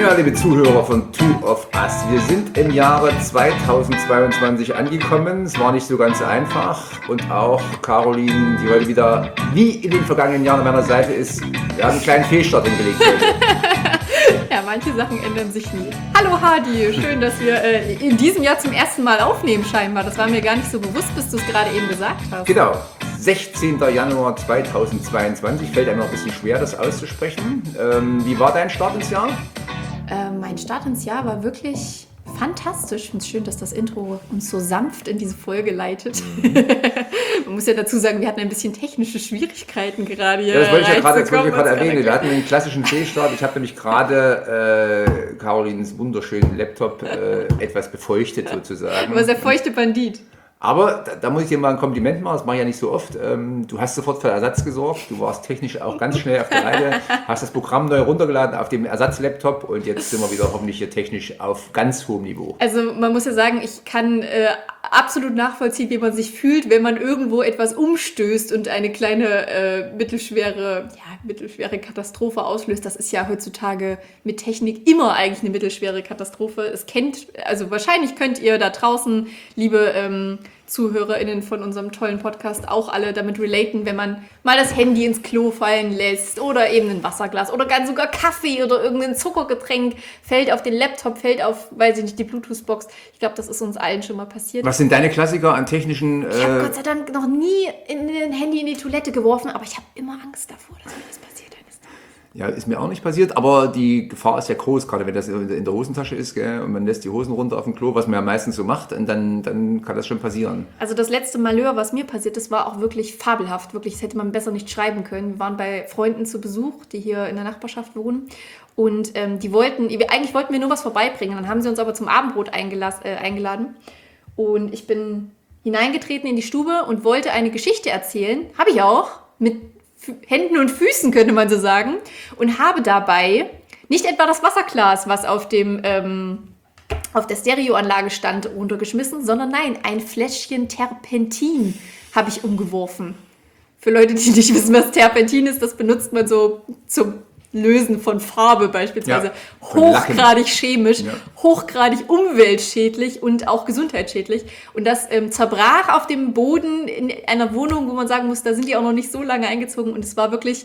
Ja, liebe Zuhörer von Two of Us, wir sind im Jahre 2022 angekommen. Es war nicht so ganz einfach und auch Caroline, die heute wieder wie in den vergangenen Jahren an meiner Seite ist, wir haben einen kleinen Fehlstart hingelegt heute. Ja, manche Sachen ändern sich nie. Hallo Hadi, schön, dass wir in diesem Jahr zum ersten Mal aufnehmen scheinbar. Das war mir gar nicht so bewusst, bis du es gerade eben gesagt hast. Genau, 16. Januar 2022, fällt einem noch ein bisschen schwer, das auszusprechen. Wie war dein Start ins Jahr? Mein Start ins Jahr war wirklich fantastisch. Ich finde es schön, dass das Intro uns so sanft in diese Folge leitet. Man muss ja dazu sagen, wir hatten ein bisschen technische Schwierigkeiten gerade hier. Ja, das wollte ich ja gerade erwähnen. Wir hatten einen klassischen Fehlstart. Ich habe nämlich gerade Carolines wunderschönen Laptop etwas befeuchtet sozusagen. Aber der feuchte Bandit. Aber da muss ich dir mal ein Kompliment machen, das mache ich ja nicht so oft. Du hast sofort für Ersatz gesorgt, du warst technisch auch ganz schnell auf der Reihe, hast das Programm neu runtergeladen auf dem Ersatzlaptop und jetzt sind wir wieder hoffentlich hier technisch auf ganz hohem Niveau. Also man muss ja sagen, ich kann absolut nachvollziehen, wie man sich fühlt, wenn man irgendwo etwas umstößt und eine kleine mittelschwere Katastrophe auslöst. Das ist ja heutzutage mit Technik immer eigentlich eine mittelschwere Katastrophe. Wahrscheinlich könnt ihr da draußen, liebe ZuhörerInnen von unserem tollen Podcast, auch alle damit relaten, wenn man mal das Handy ins Klo fallen lässt oder eben ein Wasserglas oder ganz sogar Kaffee oder irgendein Zuckergetränk fällt auf den Laptop, fällt auf, weiß ich nicht, die Bluetooth-Box. Ich glaube, das ist uns allen schon mal passiert. Was sind deine Klassiker an technischen... Ich habe Gott sei Dank noch nie ein Handy in die Toilette geworfen, aber ich habe immer Angst davor, dass mir das passiert. Ja, ist mir auch nicht passiert, aber die Gefahr ist ja groß, gerade wenn das in der Hosentasche ist, gell, und man lässt die Hosen runter auf dem Klo, was man ja meistens so macht, und dann kann das schon passieren. Also das letzte Malheur, was mir passiert ist, war auch wirklich fabelhaft. Wirklich, das hätte man besser nicht schreiben können. Wir waren bei Freunden zu Besuch, die hier in der Nachbarschaft wohnen, und eigentlich wollten wir nur was vorbeibringen. Dann haben sie uns aber zum Abendbrot eingeladen, und ich bin hineingetreten in die Stube und wollte eine Geschichte erzählen. Habe ich auch, mit Händen und Füßen, könnte man so sagen, und habe dabei nicht etwa das Wasserglas, was auf der Stereoanlage stand, runtergeschmissen, sondern nein, ein Fläschchen Terpentin habe ich umgeworfen. Für Leute, die nicht wissen, was Terpentin ist, das benutzt man so zum Lösen von Farbe beispielsweise. Ja, hochgradig chemisch, hochgradig umweltschädlich und auch gesundheitsschädlich. Und das zerbrach auf dem Boden in einer Wohnung, wo man sagen muss, da sind die auch noch nicht so lange eingezogen. Und es war wirklich,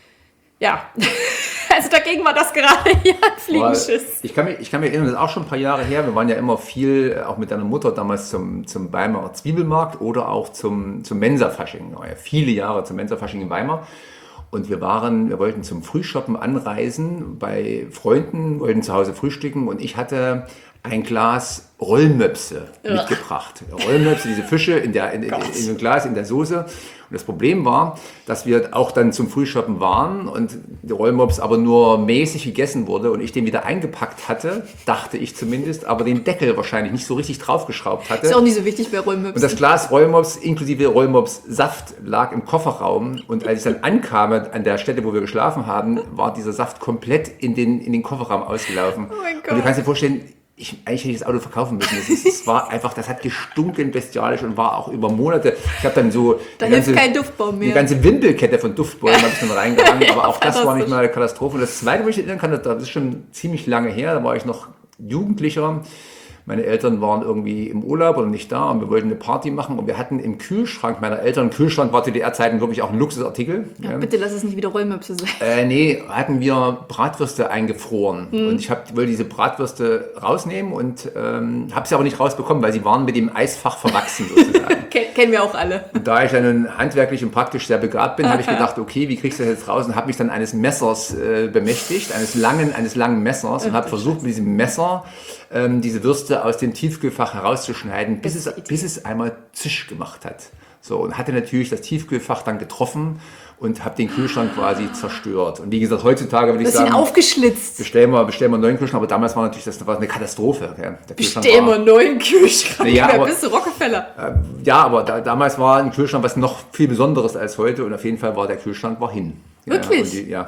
ja, also dagegen war das gerade ja ein Fliegenschiss. Ich kann mich erinnern, das ist auch schon ein paar Jahre her. Wir waren ja immer viel, auch mit deiner Mutter damals zum Weimarer Zwiebelmarkt oder auch zum Mensa-Fasching. Ja, viele Jahre zum Mensa-Fasching in Weimar. Und wir wollten zum Frühschoppen anreisen bei Freunden, wollten zu Hause frühstücken, und ich hatte ein Glas Rollmöpse mitgebracht. Rollmöpse, diese Fische in einem Glas, in der Soße. Und das Problem war, dass wir auch dann zum Frühschoppen waren und der Rollmops aber nur mäßig gegessen wurde und ich den wieder eingepackt hatte, dachte ich zumindest, aber den Deckel wahrscheinlich nicht so richtig draufgeschraubt hatte. Ist auch nicht so wichtig bei Rollmops. Und das Glas Rollmops inklusive Rollmops-Saft lag im Kofferraum, und als ich dann ankam an der Stelle, wo wir geschlafen haben, war dieser Saft komplett in den Kofferraum ausgelaufen. Oh mein Gott. Und du kannst dir vorstellen, eigentlich hätte ich das Auto verkaufen müssen. Das war einfach, das hat gestunken bestialisch und war auch über Monate. Ich habe dann so kein Duftbaum mehr. Die ganze Wimpelkette von Duftbäumen habe ich dann reingehangen, aber auch das war nicht mal eine Katastrophe. Und das Zweite, wo ich erinnern kann, das ist schon ziemlich lange her, da war ich noch Jugendlicher. Meine Eltern waren irgendwie im Urlaub oder nicht da, und wir wollten eine Party machen, und wir hatten im Kühlschrank meiner Eltern, Kühlschrank war zu DDR-Zeiten wirklich auch ein Luxusartikel. Ja, bitte lass es nicht wieder Rollmöpse sein. Hatten wir Bratwürste eingefroren, und ich wollte diese Bratwürste rausnehmen und habe sie aber nicht rausbekommen, weil sie waren mit dem Eisfach verwachsen sozusagen. Kennen wir auch alle. Und da ich dann handwerklich und praktisch sehr begabt bin, habe ich gedacht, okay, wie kriegst du das jetzt raus, und habe mich dann eines Messers bemächtigt, eines langen Messers, und habe versucht, mit diesem Messer diese Würste aus dem Tiefkühlfach herauszuschneiden, bis es einmal Zisch gemacht hat. So, und hatte natürlich das Tiefkühlfach dann getroffen und habe den Kühlschrank quasi zerstört. Und wie gesagt, heutzutage würde ich sagen, aufgeschlitzt. Bestellen wir einen neuen Kühlschrank, aber damals war natürlich das eine Katastrophe. Ja. Bestellen wir einen neuen Kühlschrank. Ja, da bist du Rockefeller. Aber damals war ein Kühlschrank was noch viel Besonderes als heute, und auf jeden Fall war der Kühlschrank hin. Wirklich? Ja.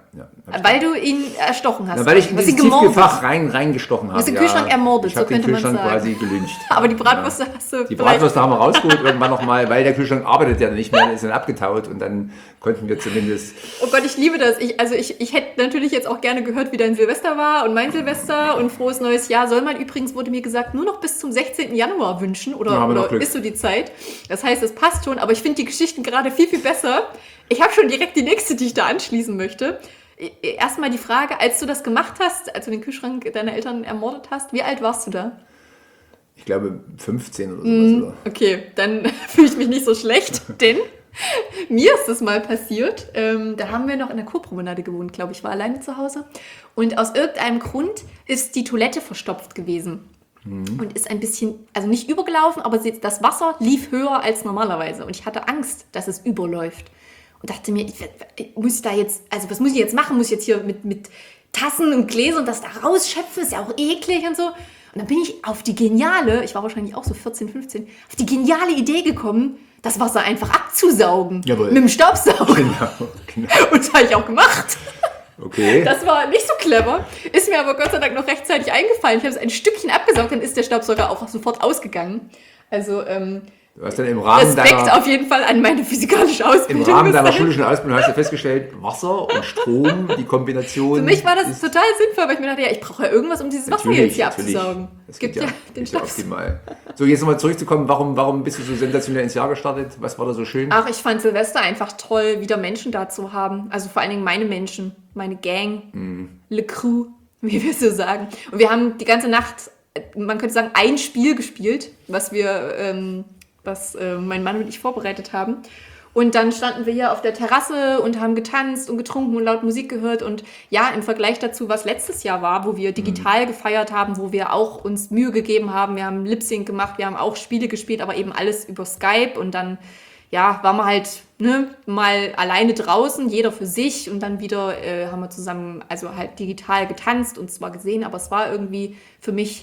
Weil du ihn erstochen hast. Ja, weil ich in dieses Tiefkühlfach reingestochen habe. Du hast den Kühlschrank ermordet, so könnte man sagen. Ich habe den Kühlschrank quasi gelyncht. Aber die Bratwürste hast du... Die Bratwürste haben wir rausgeholt irgendwann nochmal, weil der Kühlschrank arbeitet ja nicht mehr, ist dann abgetaut und dann konnten wir zumindest... Oh Gott, ich liebe das. Ich hätte natürlich jetzt auch gerne gehört, wie dein Silvester war und mein Silvester und frohes neues Jahr. Soll man übrigens, wurde mir gesagt, nur noch bis zum 16. Januar wünschen oder ist so die Zeit. Das heißt, es passt schon, aber ich finde die Geschichten gerade viel, viel besser. Ich habe schon direkt die nächste, die ich da anschließen möchte. Erstmal die Frage, als du das gemacht hast, als du den Kühlschrank deiner Eltern ermordet hast, wie alt warst du da? Ich glaube 15 oder sowas. Oder? Okay, dann fühle ich mich nicht so schlecht, denn mir ist das mal passiert. Da haben wir noch in der Kurpromenade gewohnt, glaube ich, war alleine zu Hause. Und aus irgendeinem Grund ist die Toilette verstopft gewesen. Und ist ein bisschen, also nicht übergelaufen, aber das Wasser lief höher als normalerweise. Und ich hatte Angst, dass es überläuft. Und dachte mir, muss ich da jetzt, also was muss ich jetzt machen? Muss ich jetzt hier mit Tassen und Gläsern das da rausschöpfen? Ist ja auch eklig und so. Und dann bin ich auf die geniale, ich war wahrscheinlich auch so 14, 15, auf die geniale Idee gekommen, das Wasser einfach abzusaugen. Jawohl. Mit dem Staubsauger. Genau. Und das habe ich auch gemacht. Okay. Das war nicht so clever. Ist mir aber Gott sei Dank noch rechtzeitig eingefallen. Ich habe es ein Stückchen abgesaugt, dann ist der Staubsauger auch sofort ausgegangen. Also, du hast dann im Rahmen Respekt auf jeden Fall an meine physikalische Ausbildung. Im Rahmen deiner schulischen Ausbildung hast du festgestellt, Wasser und Strom, die Kombination. Für mich war das total sinnvoll, weil ich mir dachte, ja, ich brauche ja irgendwas, um dieses Wasser jetzt hier abzusaugen. Es gibt ja den optimal. So, jetzt nochmal zurückzukommen, warum bist du so sensationell ins Jahr gestartet? Was war da so schön? Ach, ich fand Silvester einfach toll, wieder Menschen da zu haben. Also vor allen Dingen meine Menschen, meine Gang, Le Crew, wie wir so sagen. Und wir haben die ganze Nacht, man könnte sagen, ein Spiel gespielt, was mein Mann und ich vorbereitet haben. Und dann standen wir hier auf der Terrasse und haben getanzt und getrunken und laut Musik gehört. Und ja, im Vergleich dazu, was letztes Jahr war, wo wir digital gefeiert haben, wo wir auch uns Mühe gegeben haben, wir haben Lip-Sync gemacht, wir haben auch Spiele gespielt, aber eben alles über Skype. Und dann, ja, waren wir halt mal alleine draußen, jeder für sich. Und dann wieder haben wir zusammen, also halt digital getanzt und zwar gesehen. Aber es war irgendwie für mich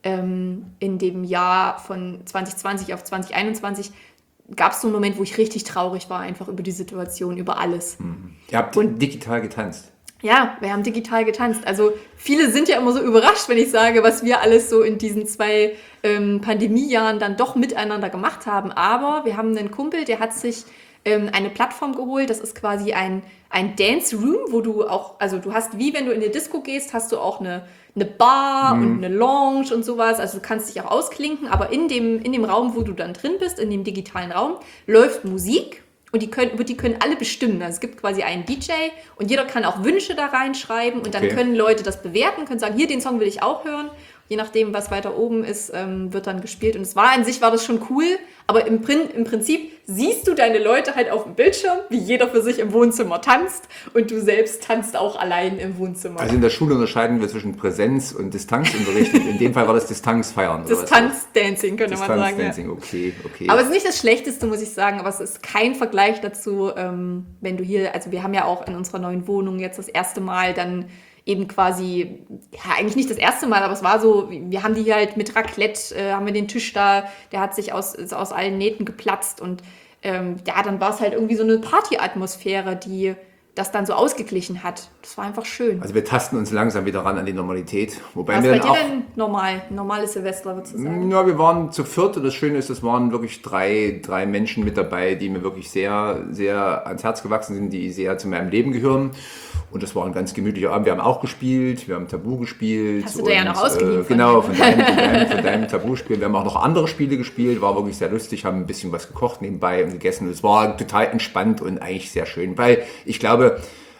in dem Jahr von 2020 auf 2021 gab es so einen Moment, wo ich richtig traurig war, einfach über die Situation, über alles. Ihr habt digital getanzt. Ja, wir haben digital getanzt. Also viele sind ja immer so überrascht, wenn ich sage, was wir alles so in diesen 2 Pandemiejahren dann doch miteinander gemacht haben. Aber wir haben einen Kumpel, der hat sich eine Plattform geholt. Das ist quasi ein Dance Room, wo du auch, also du hast, wie wenn du in die Disco gehst, hast du auch eine Bar und eine Lounge und sowas. Also du kannst dich auch ausklinken, aber in dem Raum, wo du dann drin bist, in dem digitalen Raum, läuft Musik und die können alle bestimmen. Also es gibt quasi einen DJ und jeder kann auch Wünsche da reinschreiben und dann können Leute das bewerten, können sagen, hier, den Song will ich auch hören. Je nachdem, was weiter oben ist, wird dann gespielt. Und es war an sich, war das schon cool, aber im Prinzip siehst du deine Leute halt auf dem Bildschirm, wie jeder für sich im Wohnzimmer tanzt und du selbst tanzt auch allein im Wohnzimmer. Also in der Schule unterscheiden wir zwischen Präsenz und Distanzunterricht. In dem Fall war das Distanzfeiern. Distanzdancing könnte man sagen. Distanzdancing, okay. Aber es ist nicht das Schlechteste, muss ich sagen, aber es ist kein Vergleich dazu, wenn du hier, also wir haben ja auch in unserer neuen Wohnung jetzt das erste Mal dann eben quasi, ja eigentlich nicht das erste Mal, aber es war so, wir haben die hier halt mit Raclette, haben wir den Tisch da, der hat sich aus allen Nähten geplatzt und ja, dann war es halt irgendwie so eine Partyatmosphäre, die das dann so ausgeglichen hat. Das war einfach schön. Also wir tasten uns langsam wieder ran an die Normalität. Wobei Was wir bei dann dir auch, denn normal? Normales Silvester, würdest du sagen? Ja, wir waren zu viert und das Schöne ist, es waren wirklich drei Menschen mit dabei, die mir wirklich sehr, sehr ans Herz gewachsen sind, die sehr zu meinem Leben gehören. Und das war ein ganz gemütlicher Abend. Wir haben auch gespielt, wir haben Tabu gespielt. Hast du da ja noch ausgeliehen? Genau, von deinem Tabu-Spiel. Wir haben auch noch andere Spiele gespielt, war wirklich sehr lustig, haben ein bisschen was gekocht nebenbei und gegessen. Es war total entspannt und eigentlich sehr schön, weil ich glaube,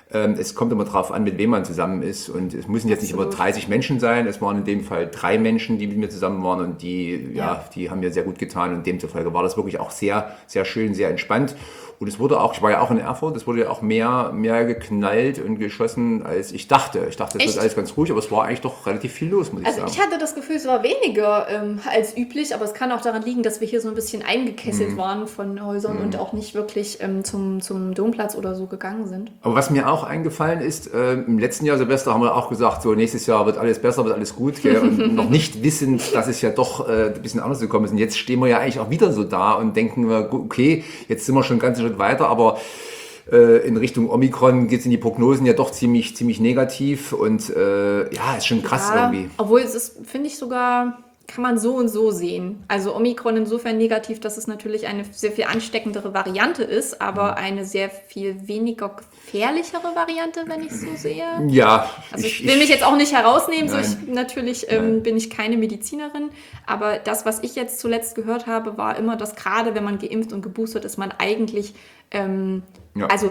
es kommt immer drauf an, mit wem man zusammen ist und es müssen jetzt nicht immer 30 Menschen sein, es waren in dem Fall 3 Menschen, die mit mir zusammen waren und die haben mir sehr gut getan und demzufolge war das wirklich auch sehr, sehr schön, sehr entspannt. Und es wurde auch, ich war ja auch in Erfurt, es wurde ja auch mehr geknallt und geschossen, als ich dachte. Ich dachte, es wird alles ganz ruhig, aber es war eigentlich doch relativ viel los, muss ich sagen. Ich hatte das Gefühl, es war weniger als üblich, aber es kann auch daran liegen, dass wir hier so ein bisschen eingekesselt waren von Häusern und auch nicht wirklich zum Domplatz oder so gegangen sind. Aber was mir auch eingefallen ist, im letzten Jahr Silvester haben wir auch gesagt, so nächstes Jahr wird alles besser, wird alles gut, gell? Und noch nicht wissend, dass es ja doch ein bisschen anders gekommen ist. Und jetzt stehen wir ja eigentlich auch wieder so da und denken, okay, jetzt sind wir schon ganz Schritt weiter, aber in Richtung Omikron geht es in die Prognosen ja doch ziemlich negativ und ist schon krass irgendwie. Obwohl es ist, finde ich sogar, kann man so und so sehen. Also Omikron insofern negativ, dass es natürlich eine sehr viel ansteckendere Variante ist, aber eine sehr viel weniger gefährlichere Variante, wenn ich es so sehe. Ja. Also ich will mich jetzt auch nicht herausnehmen, so Nein. natürlich bin ich keine Medizinerin, aber das, was ich jetzt zuletzt gehört habe, war immer, dass gerade wenn man geimpft und geboostert ist, man eigentlich, also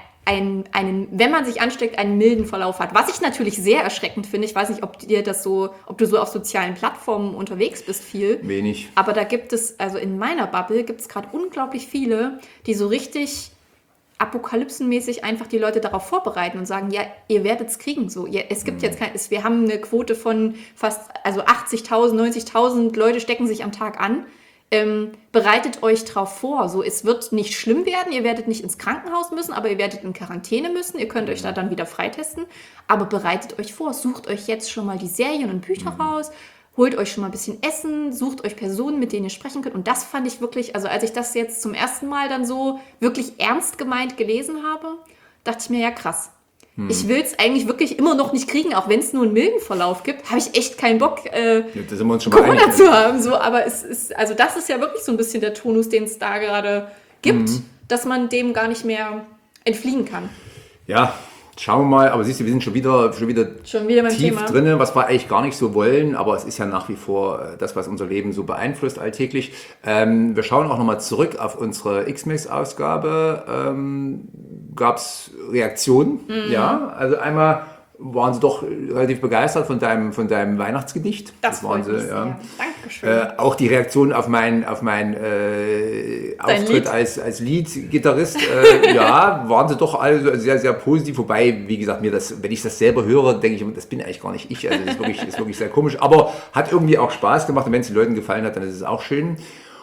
wenn man sich ansteckt, einen milden Verlauf hat. Was ich natürlich sehr erschreckend finde, ich weiß nicht, ob du so auf sozialen Plattformen unterwegs bist viel. Wenig. Aber da gibt es, also in meiner Bubble gibt es gerade unglaublich viele, die so richtig apokalypsenmäßig einfach die Leute darauf vorbereiten und sagen, ja, ihr werdet es kriegen. So. Es gibt jetzt wir haben eine Quote von fast, also 80.000, 90.000 Leute stecken sich am Tag an. Bereitet euch drauf vor. So, es wird nicht schlimm werden, ihr werdet nicht ins Krankenhaus müssen, aber ihr werdet in Quarantäne müssen, ihr könnt euch da dann wieder freitesten, aber bereitet euch vor, sucht euch jetzt schon mal die Serien und Bücher raus, holt euch schon mal ein bisschen Essen, sucht euch Personen, mit denen ihr sprechen könnt, und das fand ich wirklich, also als ich das jetzt zum ersten Mal dann so wirklich ernst gemeint gelesen habe, dachte ich mir, ja krass. Ich will es eigentlich wirklich immer noch nicht kriegen, auch wenn es nur einen milden Verlauf gibt, habe ich echt keinen Bock, Da sind wir uns schon mal Corona einig. zu haben. So, aber es ist, also das ist ja wirklich so ein bisschen der Tonus, den es da gerade gibt, dass man dem gar nicht mehr entfliehen kann. Ja, schauen wir mal. Aber siehst du, wir sind schon wieder beim tief Thema drin, was wir eigentlich gar nicht so wollen. Aber es ist ja nach wie vor das, was unser Leben so beeinflusst alltäglich. Wir schauen auch nochmal zurück auf unsere X-Mex-Ausgabe. Gab es Reaktionen? Ja, also einmal waren sie doch relativ begeistert von deinem Weihnachtsgedicht. Das waren freut sie, mich sehr. ja. Dankeschön. Auch die Reaktion auf meinen Auftritt Lied? als Lead-Gitarrist, waren sie doch alle sehr, sehr positiv. Wobei, wie gesagt, wenn ich das selber höre, denke ich immer, das bin eigentlich gar nicht ich. Also das ist wirklich sehr komisch. Aber hat irgendwie auch Spaß gemacht. Und wenn es den Leuten gefallen hat, dann ist es auch schön.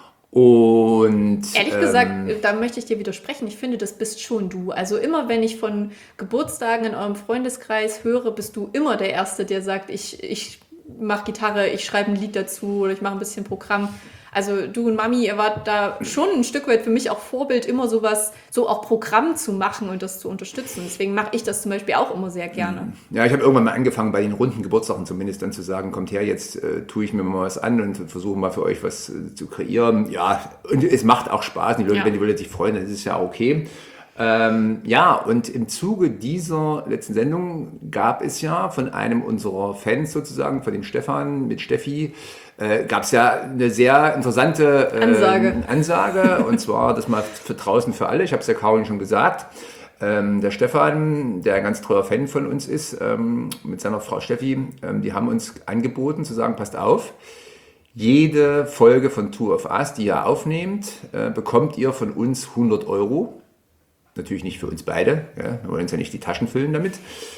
Und Ehrlich gesagt, da möchte ich dir widersprechen. Ich finde, das bist schon du. Also immer, wenn ich von Geburtstagen in eurem Freundeskreis höre, bist du immer der Erste, der sagt, ich mache Gitarre, ich schreibe ein Lied dazu oder ich mache ein bisschen Programm. Also du und Mami, ihr wart da schon ein Stück weit für mich auch Vorbild, immer sowas, so auch Programm zu machen und das zu unterstützen. Deswegen mache ich das zum Beispiel auch immer sehr gerne. Ja, ich habe irgendwann mal angefangen, bei den runden Geburtstagen zumindest dann zu sagen, kommt her, jetzt tue ich mir mal was an und versuche mal für euch was zu kreieren. Ja, und es macht auch Spaß. Die Leute, wenn die Leute sich freuen, dann ist es ja okay. Und im Zuge dieser letzten Sendung gab es ja von einem unserer Fans sozusagen, von dem Stefan mit Steffi, gab es ja eine sehr interessante Ansage. Und zwar das mal für draußen für alle. Ich habe es ja Caroline schon gesagt. Der Stefan, der ein ganz treuer Fan von uns ist, mit seiner Frau Steffi, die haben uns angeboten zu sagen, passt auf, jede Folge von Two of Us, die ihr aufnehmt, bekommt ihr von uns 100 Euro. Natürlich nicht für uns beide, ja, wir wollen uns ja nicht die Taschen füllen damit.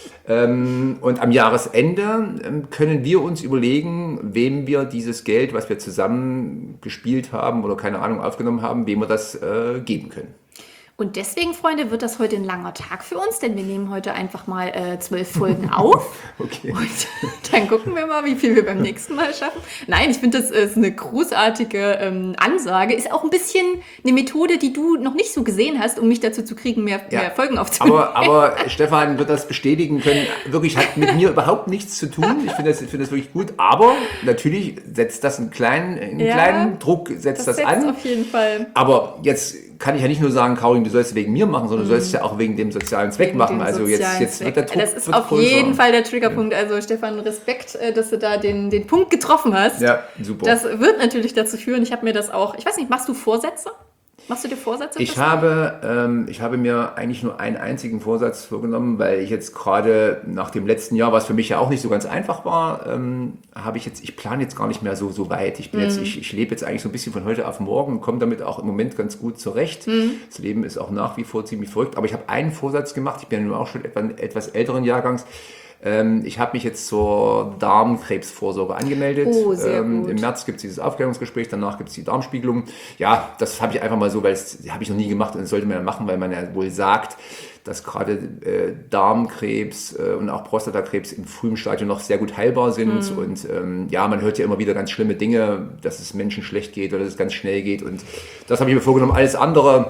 Und am Jahresende können wir uns überlegen, wem wir dieses Geld, was wir zusammen gespielt haben oder keine Ahnung aufgenommen haben, wem wir das geben können. Und deswegen, Freunde, wird das heute ein langer Tag für uns, denn wir nehmen heute einfach mal 12 Folgen auf. Okay. Und dann gucken wir mal, wie viel wir beim nächsten Mal schaffen. Nein, ich finde, das ist eine großartige Ansage. Ist auch ein bisschen eine Methode, die du noch nicht so gesehen hast, um mich dazu zu kriegen, mehr Folgen aufzunehmen. Aber Stefan wird das bestätigen können. Wirklich, hat mit mir überhaupt nichts zu tun. Ich finde das wirklich gut. Aber natürlich setzt das einen kleinen Druck, setzt das an. Auf jeden Fall. Aber jetzt kann ich ja nicht nur sagen, Caroline, du sollst es wegen mir machen, sondern du sollst es ja auch wegen dem sozialen Zweck machen. Also jetzt wird der Druck Das ist auf jeden Fall der Triggerpunkt. Also Stefan, Respekt, dass du da den Punkt getroffen hast. Ja, super. Das wird natürlich dazu führen, ich habe mir das auch, ich weiß nicht, machst du Vorsätze? Machst du dir Vorsätze? Ich habe mir eigentlich nur einen einzigen Vorsatz vorgenommen, weil ich jetzt gerade nach dem letzten Jahr, was für mich ja auch nicht so ganz einfach war, ich plane jetzt gar nicht mehr so weit. Ich lebe jetzt eigentlich so ein bisschen von heute auf morgen und komme damit auch im Moment ganz gut zurecht. Das Leben ist auch nach wie vor ziemlich verrückt, aber ich habe einen Vorsatz gemacht. Ich bin ja nun auch schon etwas älteren Jahrgangs. Ich habe mich jetzt zur Darmkrebsvorsorge angemeldet. Oh, sehr gut. Im März gibt es dieses Aufklärungsgespräch, danach gibt es die Darmspiegelung. Ja, das habe ich einfach mal so, weil das habe ich noch nie gemacht und das sollte man ja machen, weil man ja wohl sagt, dass gerade Darmkrebs und auch Prostatakrebs im frühen Stadium noch sehr gut heilbar sind. Und man hört ja immer wieder ganz schlimme Dinge, dass es Menschen schlecht geht oder dass es ganz schnell geht. Und das habe ich mir vorgenommen. Alles andere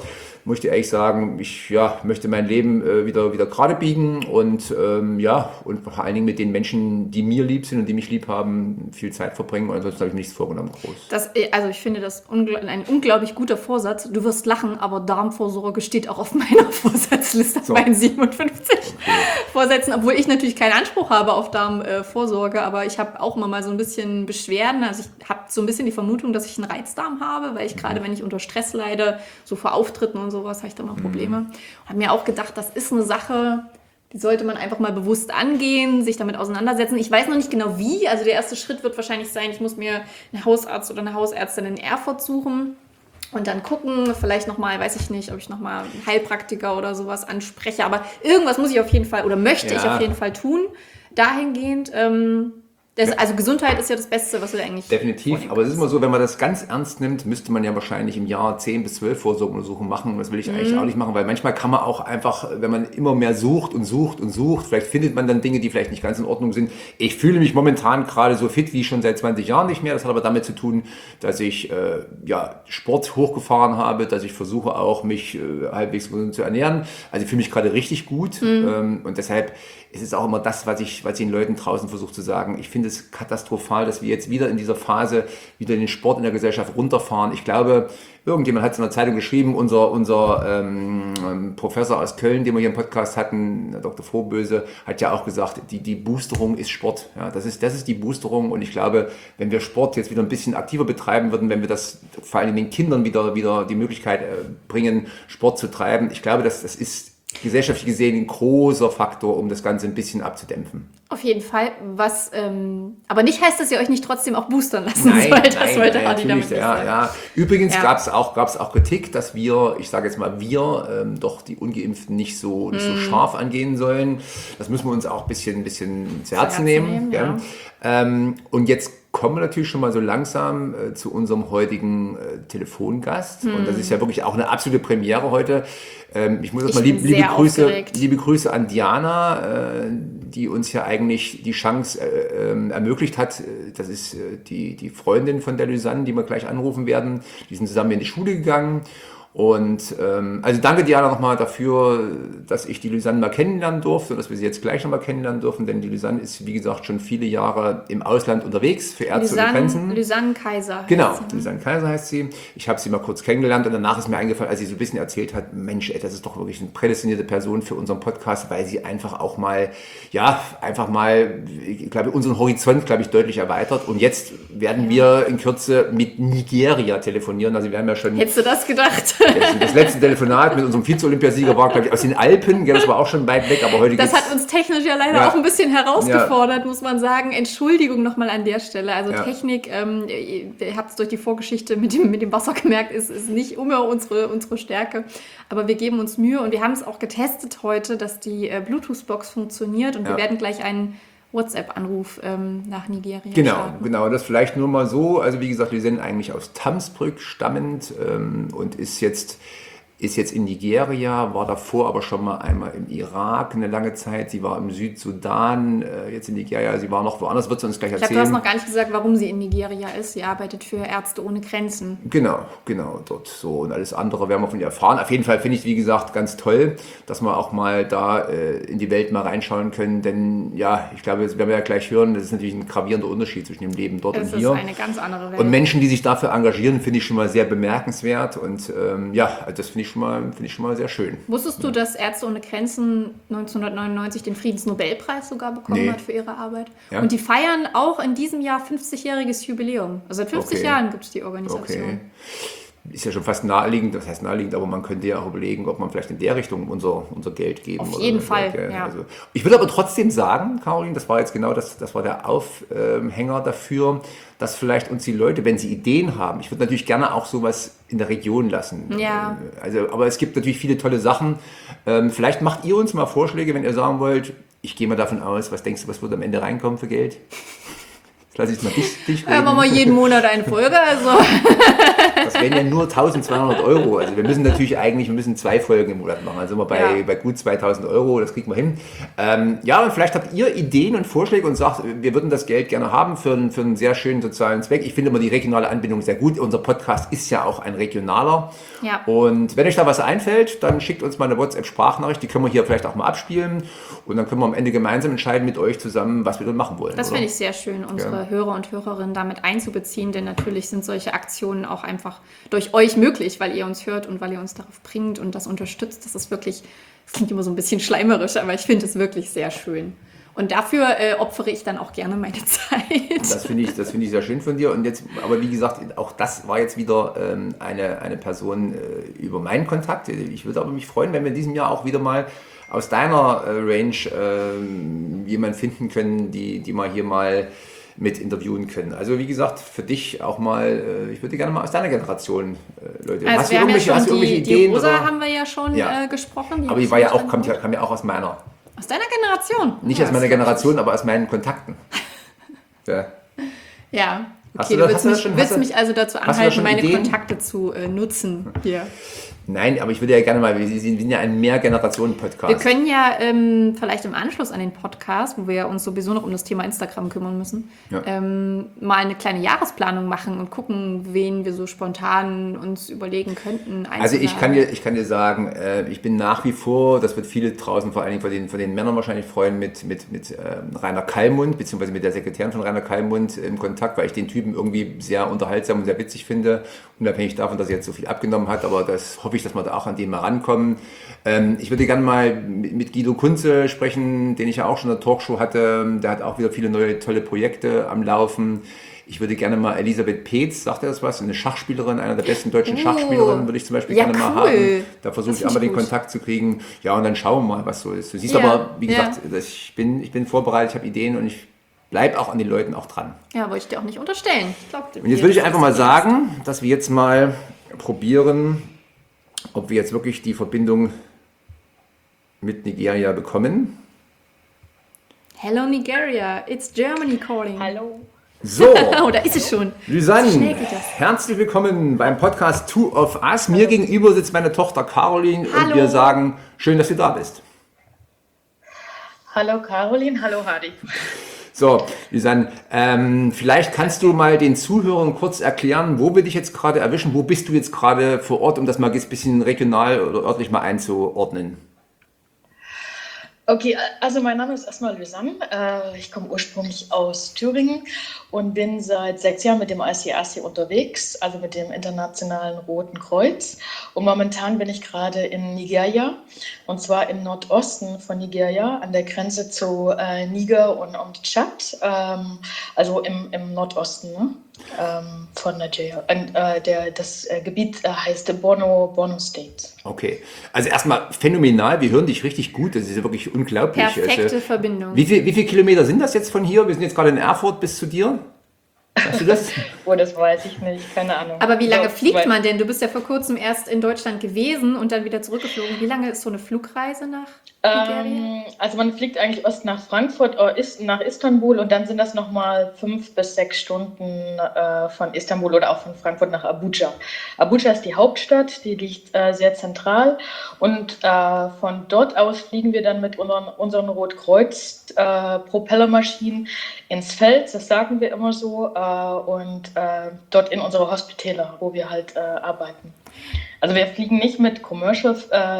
muss ich dir ehrlich sagen, ich möchte mein Leben wieder gerade biegen und und vor allen Dingen mit den Menschen, die mir lieb sind und die mich lieb haben, viel Zeit verbringen. Und ansonsten habe ich mir nichts vorgenommen, groß. Also ich finde das ein unglaublich guter Vorsatz. Du wirst lachen, aber Darmvorsorge steht auch auf meiner Vorsatzliste, auf meinen 57 Vorsätzen, obwohl ich natürlich keinen Anspruch habe auf Darmvorsorge, aber ich habe auch immer mal so ein bisschen Beschwerden. Also ich habe so ein bisschen die Vermutung, dass ich einen Reizdarm habe, weil ich gerade, wenn ich unter Stress leide, so vor Auftritten und sowas, habe ich da mal Probleme. Und habe mir auch gedacht, das ist eine Sache, die sollte man einfach mal bewusst angehen, sich damit auseinandersetzen. Ich weiß noch nicht genau wie. Also der erste Schritt wird wahrscheinlich sein, ich muss mir einen Hausarzt oder eine Hausärztin in Erfurt suchen und dann gucken, vielleicht nochmal, weiß ich nicht, ob ich nochmal einen Heilpraktiker oder sowas anspreche. Aber irgendwas muss ich auf jeden Fall oder möchte ich auf jeden Fall tun. Dahingehend, also Gesundheit ist ja das Beste, was wir eigentlich... Definitiv, aber es ist immer so, wenn man das ganz ernst nimmt, müsste man ja wahrscheinlich im Jahr 10 bis 12 Vorsorgeuntersuchungen machen. Das will ich eigentlich auch nicht machen, weil manchmal kann man auch einfach, wenn man immer mehr sucht, vielleicht findet man dann Dinge, die vielleicht nicht ganz in Ordnung sind. Ich fühle mich momentan gerade so fit wie schon seit 20 Jahren nicht mehr. Das hat aber damit zu tun, dass ich Sport hochgefahren habe, dass ich versuche auch, mich halbwegs gesund zu ernähren. Also ich fühle mich gerade richtig gut und deshalb ist es auch immer das, was ich den Leuten draußen versuche zu sagen. Ich finde es katastrophal, dass wir jetzt wieder in dieser Phase wieder den Sport in der Gesellschaft runterfahren. Ich glaube, irgendjemand hat es in der Zeitung geschrieben, unser Professor aus Köln, den wir hier im Podcast hatten, Dr. Frohböse, hat ja auch gesagt, die Boosterung ist Sport. Ja, das ist die Boosterung und ich glaube, wenn wir Sport jetzt wieder ein bisschen aktiver betreiben würden, wenn wir das vor allem den Kindern wieder die Möglichkeit bringen, Sport zu treiben, ich glaube, das ist gesellschaftlich gesehen ein großer Faktor, um das Ganze ein bisschen abzudämpfen. Auf jeden Fall. Aber nicht heißt, dass ihr euch nicht trotzdem auch boostern lassen sollt. Das wollte Adi damit sagen. Ja. Übrigens gab es auch Kritik, dass wir doch die Ungeimpften nicht so scharf angehen sollen. Das müssen wir uns auch ein bisschen zu Herzen nehmen. Ja. Und jetzt kommen wir natürlich schon mal so langsam zu unserem heutigen Telefongast. Und das ist ja wirklich auch eine absolute Premiere heute. Ich muss erstmal liebe Grüße an Diana, die uns ja eigentlich die Chance ermöglicht hat. Das ist die Freundin von der Lysanne, die wir gleich anrufen werden. Die sind zusammen in die Schule gegangen. Und also danke Diana nochmal dafür, dass ich die Lysanne mal kennenlernen durfte und dass wir sie jetzt gleich nochmal kennenlernen dürfen, denn die Lysanne ist, wie gesagt, schon viele Jahre im Ausland unterwegs für Ärzte ohne Grenzen. Lysanne Kaiser. Genau, Lysanne Kaiser heißt sie. Ich habe sie mal kurz kennengelernt und danach ist mir eingefallen, als sie so ein bisschen erzählt hat, Mensch, das ist doch wirklich eine prädestinierte Person für unseren Podcast, weil sie einfach auch mal, ich glaube, unseren Horizont, deutlich erweitert. Und jetzt werden wir in Kürze mit Nigeria telefonieren. Also wir haben ja schon... Hättest du das gedacht? Das letzte Telefonat mit unserem Vize-Olympiasieger war, glaube ich, aus den Alpen. Ja, das war auch schon weit weg, aber heute Das hat uns technisch ja leider auch ein bisschen herausgefordert, muss man sagen. Entschuldigung nochmal an der Stelle. Also Technik, ihr habt es durch die Vorgeschichte mit dem Wasser gemerkt, ist nicht immer unsere Stärke. Aber wir geben uns Mühe und wir haben es auch getestet heute, dass die Bluetooth-Box funktioniert und wir werden gleich einen WhatsApp-Anruf nach Nigeria starten. Genau, das vielleicht nur mal so. Also wie gesagt, wir sind eigentlich aus Tamsbrück stammend und ist jetzt in Nigeria, war davor aber schon mal einmal im Irak eine lange Zeit. Sie war im Südsudan, jetzt in Nigeria. Sie war noch woanders, wird sie uns gleich erzählen. Du hast noch gar nicht gesagt, warum sie in Nigeria ist. Sie arbeitet für Ärzte ohne Grenzen. Genau, dort so. Und alles andere werden wir von ihr erfahren. Auf jeden Fall finde ich es, wie gesagt, ganz toll, dass wir auch mal da in die Welt mal reinschauen können. Denn ich glaube, das werden wir ja gleich hören, das ist natürlich ein gravierender Unterschied zwischen dem Leben dort und hier. Das ist eine ganz andere Welt. Und Menschen, die sich dafür engagieren, finde ich schon mal sehr bemerkenswert. Und das finde ich schon mal sehr schön. Wusstest du, dass Ärzte ohne Grenzen 1999 den Friedensnobelpreis sogar bekommen hat für ihre Arbeit? Ja? Und die feiern auch in diesem Jahr 50-jähriges Jubiläum. Also seit 50 Jahren gibt es die Organisation. Okay. Ist ja schon fast naheliegend, das heißt naheliegend, aber man könnte ja auch überlegen, ob man vielleicht in der Richtung unser Geld geben. Auf jeden Fall, ja. Also, ich würde aber trotzdem sagen, Caroline, das war jetzt genau das war der Aufhänger dafür, dass vielleicht uns die Leute, wenn sie Ideen haben, ich würde natürlich gerne auch sowas in der Region lassen. Ja. Aber es gibt natürlich viele tolle Sachen. Vielleicht macht ihr uns mal Vorschläge, wenn ihr sagen wollt, ich gehe mal davon aus, was denkst du, was wird am Ende reinkommen für Geld? Das lasse ich mal dich reden. Machen wir jeden Monat eine Folge, also... Das wären ja nur 1.200 Euro. Also wir müssen 2 Folgen im Monat machen. Also sind wir bei gut 2.000 Euro, das kriegen wir hin. Ja, und vielleicht habt ihr Ideen und Vorschläge und sagt, wir würden das Geld gerne haben für einen sehr schönen sozialen Zweck. Ich finde immer die regionale Anbindung sehr gut. Unser Podcast ist ja auch ein regionaler. Ja. Und wenn euch da was einfällt, dann schickt uns mal eine WhatsApp-Sprachnachricht. Die können wir hier vielleicht auch mal abspielen. Und dann können wir am Ende gemeinsam entscheiden mit euch zusammen, was wir dann machen wollen. Das finde ich sehr schön, unsere Hörer und Hörerinnen damit einzubeziehen, denn natürlich sind solche Aktionen auch einfach durch euch möglich, weil ihr uns hört und weil ihr uns darauf bringt und das unterstützt. Das ist wirklich, das klingt immer so ein bisschen schleimerisch, aber ich finde es wirklich sehr schön. Und dafür opfere ich dann auch gerne meine Zeit. Das finde ich sehr schön von dir. Und jetzt, aber wie gesagt, auch das war jetzt wieder eine Person über meinen Kontakt. Ich würde aber mich freuen, wenn wir in diesem Jahr auch wieder mal aus deiner Range jemanden finden können, die mal hier mal mit interviewen können. Also wie gesagt, für dich auch mal, ich würde gerne mal aus deiner Generation, Leute. Also hast du irgendwelche Ideen? Die Rosa oder? haben wir ja schon gesprochen. Aber die war ja auch, kam ja auch aus meiner. Aus deiner Generation? Nicht aus meiner Generation, aber aus meinen Kontakten. Ja. Ja. Hast Okay, du willst mich also dazu hast du da anhalten, schon meine Ideen? Kontakte zu nutzen hier. Nein, aber ich würde ja gerne mal, wir sind ja ein Mehrgenerationen-Podcast. Wir können ja vielleicht im Anschluss an den Podcast, wo wir ja uns sowieso noch um das Thema Instagram kümmern müssen, mal eine kleine Jahresplanung machen und gucken, wen wir so spontan uns überlegen könnten. Also ich kann dir sagen, ich bin nach wie vor, das wird viele draußen, vor allen Dingen von den Männern wahrscheinlich freuen, mit Rainer Kallmund, beziehungsweise mit der Sekretärin von Rainer Kallmund im Kontakt, weil ich den Typen irgendwie sehr unterhaltsam und sehr witzig finde, unabhängig davon, dass er jetzt so viel abgenommen hat, aber das hoffe ich, dass wir da auch an den mal rankommen. Ich würde gerne mal mit Guido Kunze sprechen, den ich ja auch schon in der Talkshow hatte. Der hat auch wieder viele neue, tolle Projekte am Laufen. Ich würde gerne mal Elisabeth Peetz, sagt er das was? Eine Schachspielerin, einer der besten deutschen Schachspielerinnen, würde ich zum Beispiel gerne mal haben. Da versuche ich einmal den Kontakt zu kriegen. Ja, und dann schauen wir mal, was so ist. Du siehst aber, wie gesagt, ich bin vorbereitet, ich habe Ideen und ich bleibe auch an den Leuten auch dran. Ja, wollte ich dir auch nicht unterstellen. Ich glaub, und jetzt würde ich einfach mal sagen, dass wir jetzt mal probieren, ob wir jetzt wirklich die Verbindung mit Nigeria bekommen. Hello Nigeria, it's Germany calling. Hallo. So, Oh, da ist es schon. Lysanne, So schnell geht das. herzlich willkommen beim Podcast Two of Us. Mir gegenüber sitzt meine Tochter Caroline und Hallo. wir sagen, schön, dass du da bist. Hallo Caroline, hallo Hardy. So, Lysanne, vielleicht kannst du mal den Zuhörern kurz erklären, wo wir dich jetzt gerade erwischen, wo bist du jetzt gerade vor Ort, um das mal ein bisschen regional oder örtlich mal einzuordnen. Okay, also mein Name ist erstmal Lysanne. Ich komme ursprünglich aus Thüringen und bin seit 6 Jahren mit dem ICRC unterwegs, also mit dem Internationalen Roten Kreuz. Und momentan bin ich gerade in Nigeria, und zwar im Nordosten von Nigeria, an der Grenze zu Niger und Tschad, also im Nordosten, ne? Von Nigeria. Und das Gebiet heißt Borno State. Okay, also erstmal phänomenal, wir hören dich richtig gut, das ist ja wirklich unglaublich. Perfekte Verbindung. Wie viele Kilometer sind das jetzt von hier? Wir sind jetzt gerade in Erfurt bis zu dir. Weißt du das? Oh, das weiß ich nicht, keine Ahnung. Aber wie lange So, fliegt man denn? Du bist ja vor kurzem erst in Deutschland gewesen und dann wieder zurückgeflogen. Wie lange ist so eine Flugreise nach Nigeria? Also man fliegt eigentlich erst nach Frankfurt, nach Istanbul, und dann sind das nochmal 5 bis 6 Stunden von Istanbul oder auch von Frankfurt nach Abuja. Abuja ist die Hauptstadt, die liegt sehr zentral, und von dort aus fliegen wir dann mit unseren Rotkreuz-Propellermaschinen ins Feld, das sagen wir immer so, und dort in unsere Hospitäler, wo wir halt arbeiten. Also wir fliegen nicht mit Commercial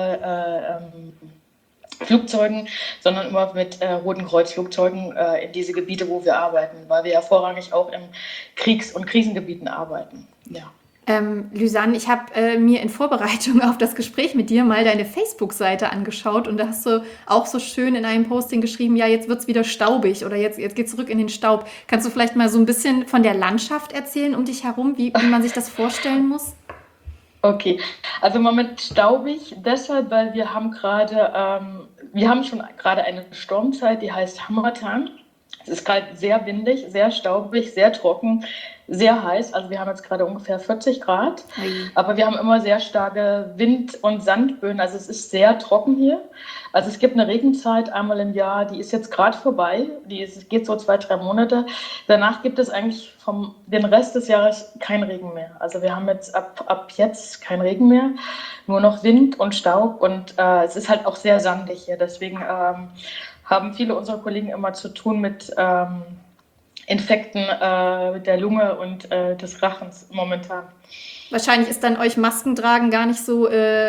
Flugzeugen, sondern immer mit Roten Kreuz-Flugzeugen in diese Gebiete, wo wir arbeiten, weil wir ja vorrangig auch in Kriegs- und Krisengebieten arbeiten. Ja. Lysanne, ich habe mir in Vorbereitung auf das Gespräch mit dir mal deine Facebook-Seite angeschaut und da hast du auch so schön in einem Posting geschrieben, ja, jetzt wird es wieder staubig oder jetzt geht zurück in den Staub. Kannst du vielleicht mal so ein bisschen von der Landschaft erzählen um dich herum, wie man sich das vorstellen muss? Okay, also Moment staubig, deshalb, weil wir haben schon gerade eine Stormzeit, die heißt Harmattan. Es ist gerade sehr windig, sehr staubig, sehr trocken. sehr heiß. Also wir haben jetzt gerade ungefähr 40 Grad. Ui. Aber wir haben immer sehr starke Wind- und Sandböen. Also es ist sehr trocken hier. Also es gibt eine Regenzeit einmal im Jahr, die ist jetzt gerade vorbei. Geht so 2-3 Monate. Danach gibt es eigentlich den Rest des Jahres kein Regen mehr. Also wir haben jetzt ab jetzt kein Regen mehr, nur noch Wind und Staub. Und es ist halt auch sehr sandig hier. Deswegen haben viele unserer Kollegen immer zu tun mit Infekten der Lunge und des Rachens momentan. Wahrscheinlich ist dann euch Maskentragen gar nicht so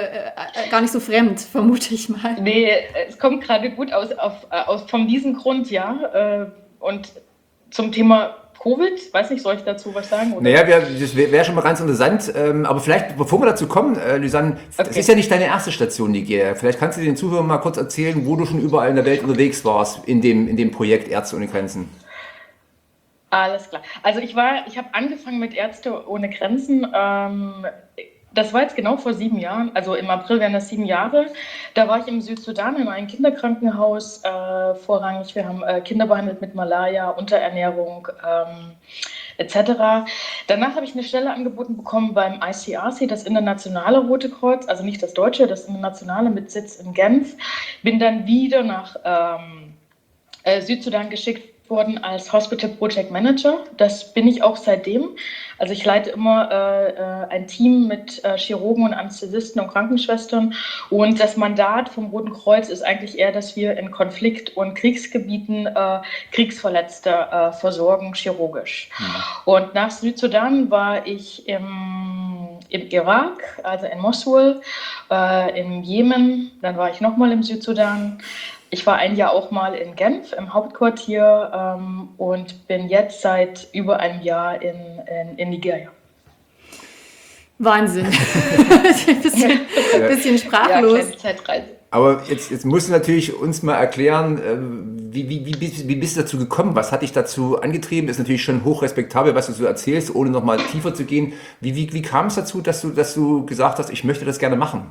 fremd, vermute ich mal. Nee, es kommt gerade gut von diesem Grund, ja. Und zum Thema Covid, weiß nicht, soll ich dazu was sagen? Oder? Naja, das wäre schon mal ganz interessant. Aber vielleicht, bevor wir dazu kommen, Lysanne, das ist ja nicht deine erste Station, Nigeria. Vielleicht kannst du den Zuhörern mal kurz erzählen, wo du schon überall in der Welt unterwegs warst in dem Projekt Ärzte ohne Grenzen. Alles klar. Also ich habe angefangen mit Ärzte ohne Grenzen. Das war jetzt genau vor 7 Jahren, also im April wären das 7 Jahre. Da war ich im Südsudan in einem Kinderkrankenhaus vorrangig. Wir haben Kinder behandelt mit Malaria, Unterernährung etc. Danach habe ich eine Stelle angeboten bekommen beim ICRC, das Internationale Rote Kreuz, also nicht das Deutsche, das Internationale mit Sitz in Genf. Bin dann wieder nach Südsudan geschickt worden als Hospital Project Manager. Das bin ich auch seitdem. Also ich leite immer ein Team mit Chirurgen und Anästhesisten und Krankenschwestern. Und das Mandat vom Roten Kreuz ist eigentlich eher, dass wir in Konflikt- und Kriegsgebieten Kriegsverletzte versorgen, chirurgisch. Und nach Südsudan war ich im Irak, also in Mosul, im Jemen. Dann war ich nochmal im Südsudan. Ich war ein Jahr auch mal in Genf im Hauptquartier und bin jetzt seit über einem Jahr in Nigeria. Wahnsinn. bisschen sprachlos. Ja, kleine Zeitreise. Aber jetzt musst du natürlich uns mal erklären, wie bist du dazu gekommen? Was hat dich dazu angetrieben? Ist natürlich schon hochrespektabel, was du so erzählst, ohne nochmal tiefer zu gehen. Wie kam es dazu, dass du gesagt hast, ich möchte das gerne machen?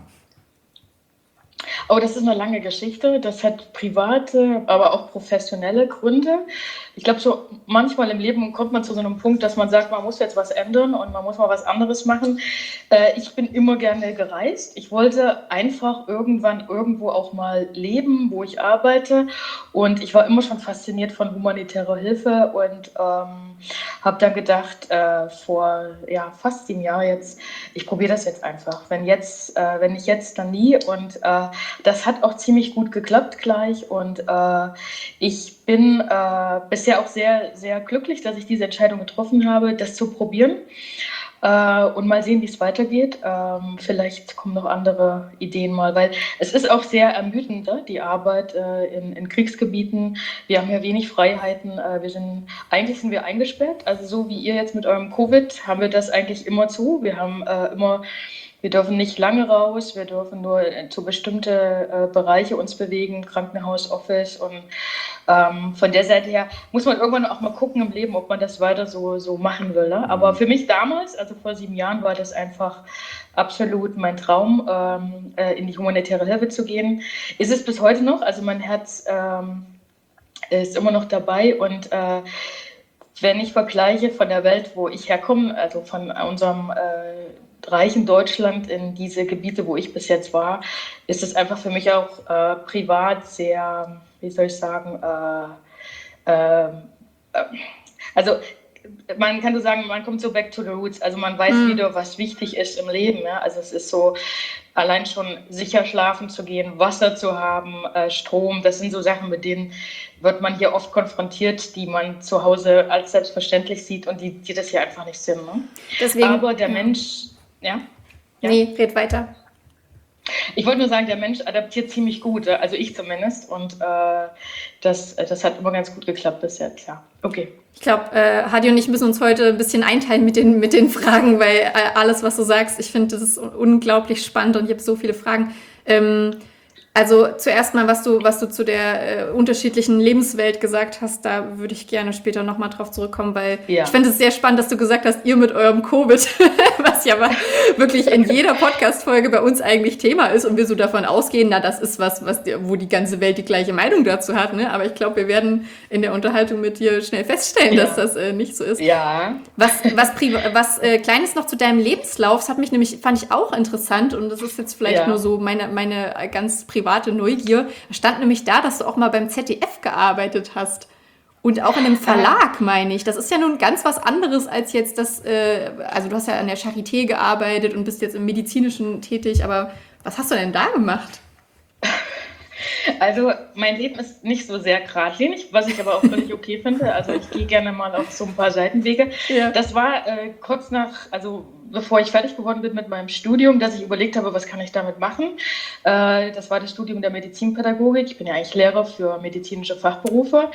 Oh, das ist eine lange Geschichte. Das hat private, aber auch professionelle Gründe. Ich glaube, so manchmal im Leben kommt man zu so einem Punkt, dass man sagt, man muss jetzt was ändern und man muss mal was anderes machen. Ich bin immer gerne gereist. Ich wollte einfach irgendwann irgendwo auch mal leben, wo ich arbeite. Und ich war immer schon fasziniert von humanitärer Hilfe und habe dann gedacht, vor fast 7 Jahren jetzt, ich probiere das jetzt einfach. Wenn nicht jetzt, dann nie. Und das hat auch ziemlich gut geklappt gleich. Und ich bin bisher auch sehr, sehr glücklich, dass ich diese Entscheidung getroffen habe, das zu probieren. Und mal sehen, wie es weitergeht. Vielleicht kommen noch andere Ideen mal, weil es ist auch sehr ermüdend, die Arbeit in Kriegsgebieten. Wir haben hier wenig Freiheiten. Eigentlich sind wir eingesperrt. Also so wie ihr jetzt mit eurem Covid haben wir das eigentlich immer zu. Wir haben wir dürfen nicht lange raus, wir dürfen nur zu bestimmte Bereiche uns bewegen, Krankenhaus, Office und von der Seite her muss man irgendwann auch mal gucken im Leben, ob man das weiter so machen will. Ne? Aber für mich damals, also vor 7 Jahren, war das einfach absolut mein Traum, in die humanitäre Hilfe zu gehen. Ist es bis heute noch, also mein Herz ist immer noch dabei und wenn ich vergleiche von der Welt, wo ich herkomme, also von unserem reichen Deutschland in diese Gebiete, wo ich bis jetzt war, ist es einfach für mich auch privat sehr, wie soll ich sagen, also man kann so sagen, man kommt so back to the roots, also man weiß wieder, was wichtig ist im Leben. Ja? Also es ist so, allein schon sicher schlafen zu gehen, Wasser zu haben, Strom, das sind so Sachen, mit denen wird man hier oft konfrontiert, die man zu Hause als selbstverständlich sieht und die das hier einfach nicht sind. Ne? Deswegen, aber der Mensch, ja? Nee, red weiter. Ich wollte nur sagen, der Mensch adaptiert ziemlich gut, also ich zumindest. Und das hat immer ganz gut geklappt bis jetzt, ja. Okay. Ich glaube, Hadi und ich müssen uns heute ein bisschen einteilen mit den Fragen, weil alles, was du sagst, ich finde, das ist unglaublich spannend und ich habe so viele Fragen. Also zuerst mal, was du zu der unterschiedlichen Lebenswelt gesagt hast, da würde ich gerne später nochmal drauf zurückkommen, weil ich finde es sehr spannend, dass du gesagt hast, ihr mit eurem Covid, was ja wirklich in jeder Podcast-Folge bei uns eigentlich Thema ist und wir so davon ausgehen, na, das ist wo die ganze Welt die gleiche Meinung dazu hat, ne? Aber ich glaube, wir werden in der Unterhaltung mit dir schnell feststellen, dass das nicht so ist. Ja. Was Kleines noch zu deinem Lebenslauf, das fand ich auch interessant und das ist jetzt vielleicht nur so meine ganz private Neugier. Da stand nämlich da, dass du auch mal beim ZDF gearbeitet hast. Und auch in einem Verlag, meine ich. Das ist ja nun ganz was anderes als jetzt also du hast ja an der Charité gearbeitet und bist jetzt im Medizinischen tätig, aber was hast du denn da gemacht? Also mein Leben ist nicht so sehr geradlinig, was ich aber auch völlig okay finde. Also ich gehe gerne mal auf so ein paar Seitenwege. Ja. Das war kurz bevor ich fertig geworden bin mit meinem Studium, dass ich überlegt habe, was kann ich damit machen. Das war das Studium der Medizinpädagogik. Ich bin ja eigentlich Lehrer für medizinische Fachberufe.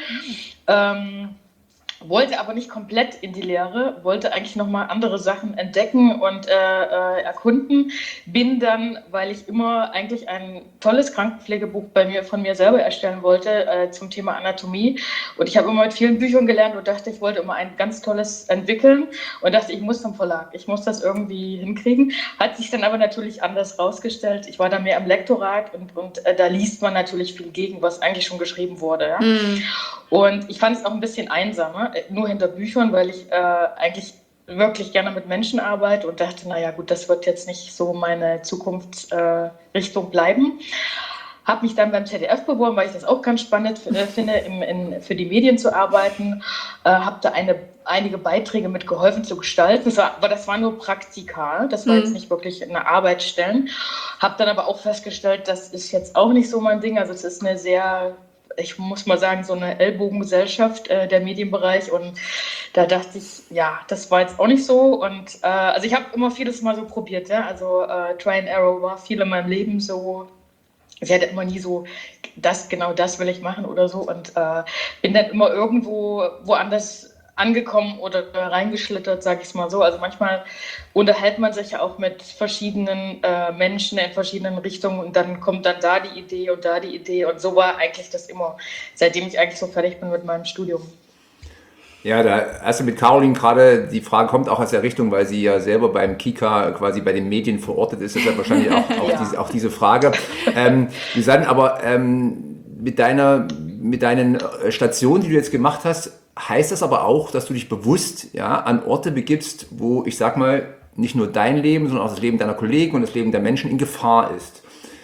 Wollte aber nicht komplett in die Lehre, wollte eigentlich nochmal andere Sachen entdecken und erkunden. Bin dann, weil ich immer eigentlich ein tolles Krankenpflegebuch von mir selber erstellen wollte zum Thema Anatomie. Und ich habe immer mit vielen Büchern gelernt und dachte, ich wollte immer ein ganz tolles entwickeln und dachte, ich muss zum Verlag, ich muss das irgendwie hinkriegen. Hat sich dann aber natürlich anders rausgestellt. Ich war da mehr im Lektorat und da liest man natürlich viel gegen, was eigentlich schon geschrieben wurde. Ja? Und ich fand es auch ein bisschen einsamer, nur hinter Büchern, weil ich eigentlich wirklich gerne mit Menschen arbeite und dachte, naja gut, das wird jetzt nicht so meine Zukunftsrichtung bleiben. Habe mich dann beim ZDF beworben, weil ich das auch ganz spannend finde, für die Medien zu arbeiten. Habe da einige Beiträge mitgeholfen zu gestalten. Aber das war nur Praktika, das war jetzt nicht wirklich eine Arbeitsstellen. Habe dann aber auch festgestellt, das ist jetzt auch nicht so mein Ding. Also es ist eine sehr... Ich muss mal sagen, so eine Ellbogengesellschaft, der Medienbereich. Und da dachte ich, ja, das war jetzt auch nicht so. Und also ich habe immer vieles mal so probiert. Ja? Also Try and Error war viel in meinem Leben so. Ich hatte immer nie so, genau das will ich machen oder so. Und bin dann immer irgendwo woanders angekommen oder reingeschlittert, sage ich es mal so. Also manchmal unterhält man sich ja auch mit verschiedenen Menschen in verschiedenen Richtungen und dann kommt dann da die Idee und da die Idee und so war eigentlich das immer, seitdem ich eigentlich so fertig bin mit meinem Studium. Ja, da hast du mit Caroline gerade, die Frage kommt auch aus der Richtung, weil sie ja selber beim KIKA quasi bei den Medien verortet ist, deshalb wahrscheinlich auch diese Frage. Susanne, aber mit deinen Stationen, die du jetzt gemacht hast, heißt das aber auch, dass du dich bewusst an Orte begibst, wo, ich sag mal, nicht nur dein Leben, sondern auch das Leben deiner Kollegen und das Leben der Menschen in Gefahr ist.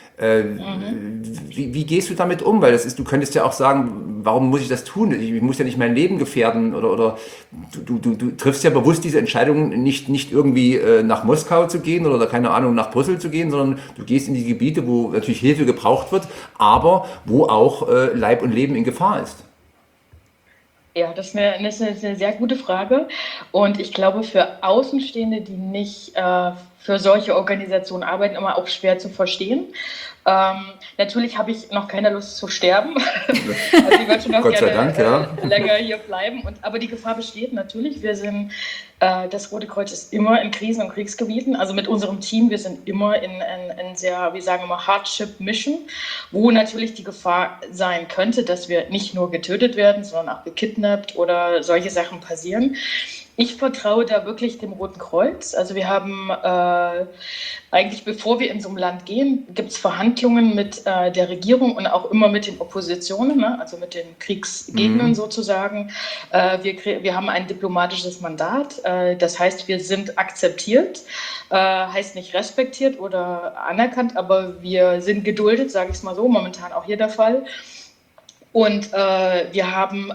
Wie gehst du damit um? Weil du könntest ja auch sagen, warum muss ich das tun? Ich muss ja nicht mein Leben gefährden oder du triffst ja bewusst diese Entscheidung, nicht irgendwie nach Moskau zu gehen oder keine Ahnung nach Brüssel zu gehen, sondern du gehst in die Gebiete, wo natürlich Hilfe gebraucht wird, aber wo auch Leib und Leben in Gefahr ist. Ja, das ist eine sehr gute Frage und ich glaube für Außenstehende, die nicht für solche Organisationen arbeiten, immer auch schwer zu verstehen. Natürlich habe ich noch keine Lust zu sterben. Also ich würde schon noch Gott sei Dank, länger hier bleiben. Aber die Gefahr besteht natürlich. Das Rote Kreuz ist immer in Krisen- und Kriegsgebieten. Also mit unserem Team, wir sind immer in sehr, wie sagen wir, Hardship Mission, wo natürlich die Gefahr sein könnte, dass wir nicht nur getötet werden, sondern auch gekidnappt oder solche Sachen passieren. Ich vertraue da wirklich dem Roten Kreuz. Also wir haben eigentlich, bevor wir in so ein Land gehen, gibt es Verhandlungen mit der Regierung und auch immer mit den Oppositionen, ne? Also mit den Kriegsgegnern sozusagen. Wir haben ein diplomatisches Mandat. Das heißt, wir sind akzeptiert, heißt nicht respektiert oder anerkannt, aber wir sind geduldet, sage ich es mal so, momentan auch hier der Fall. Und wir haben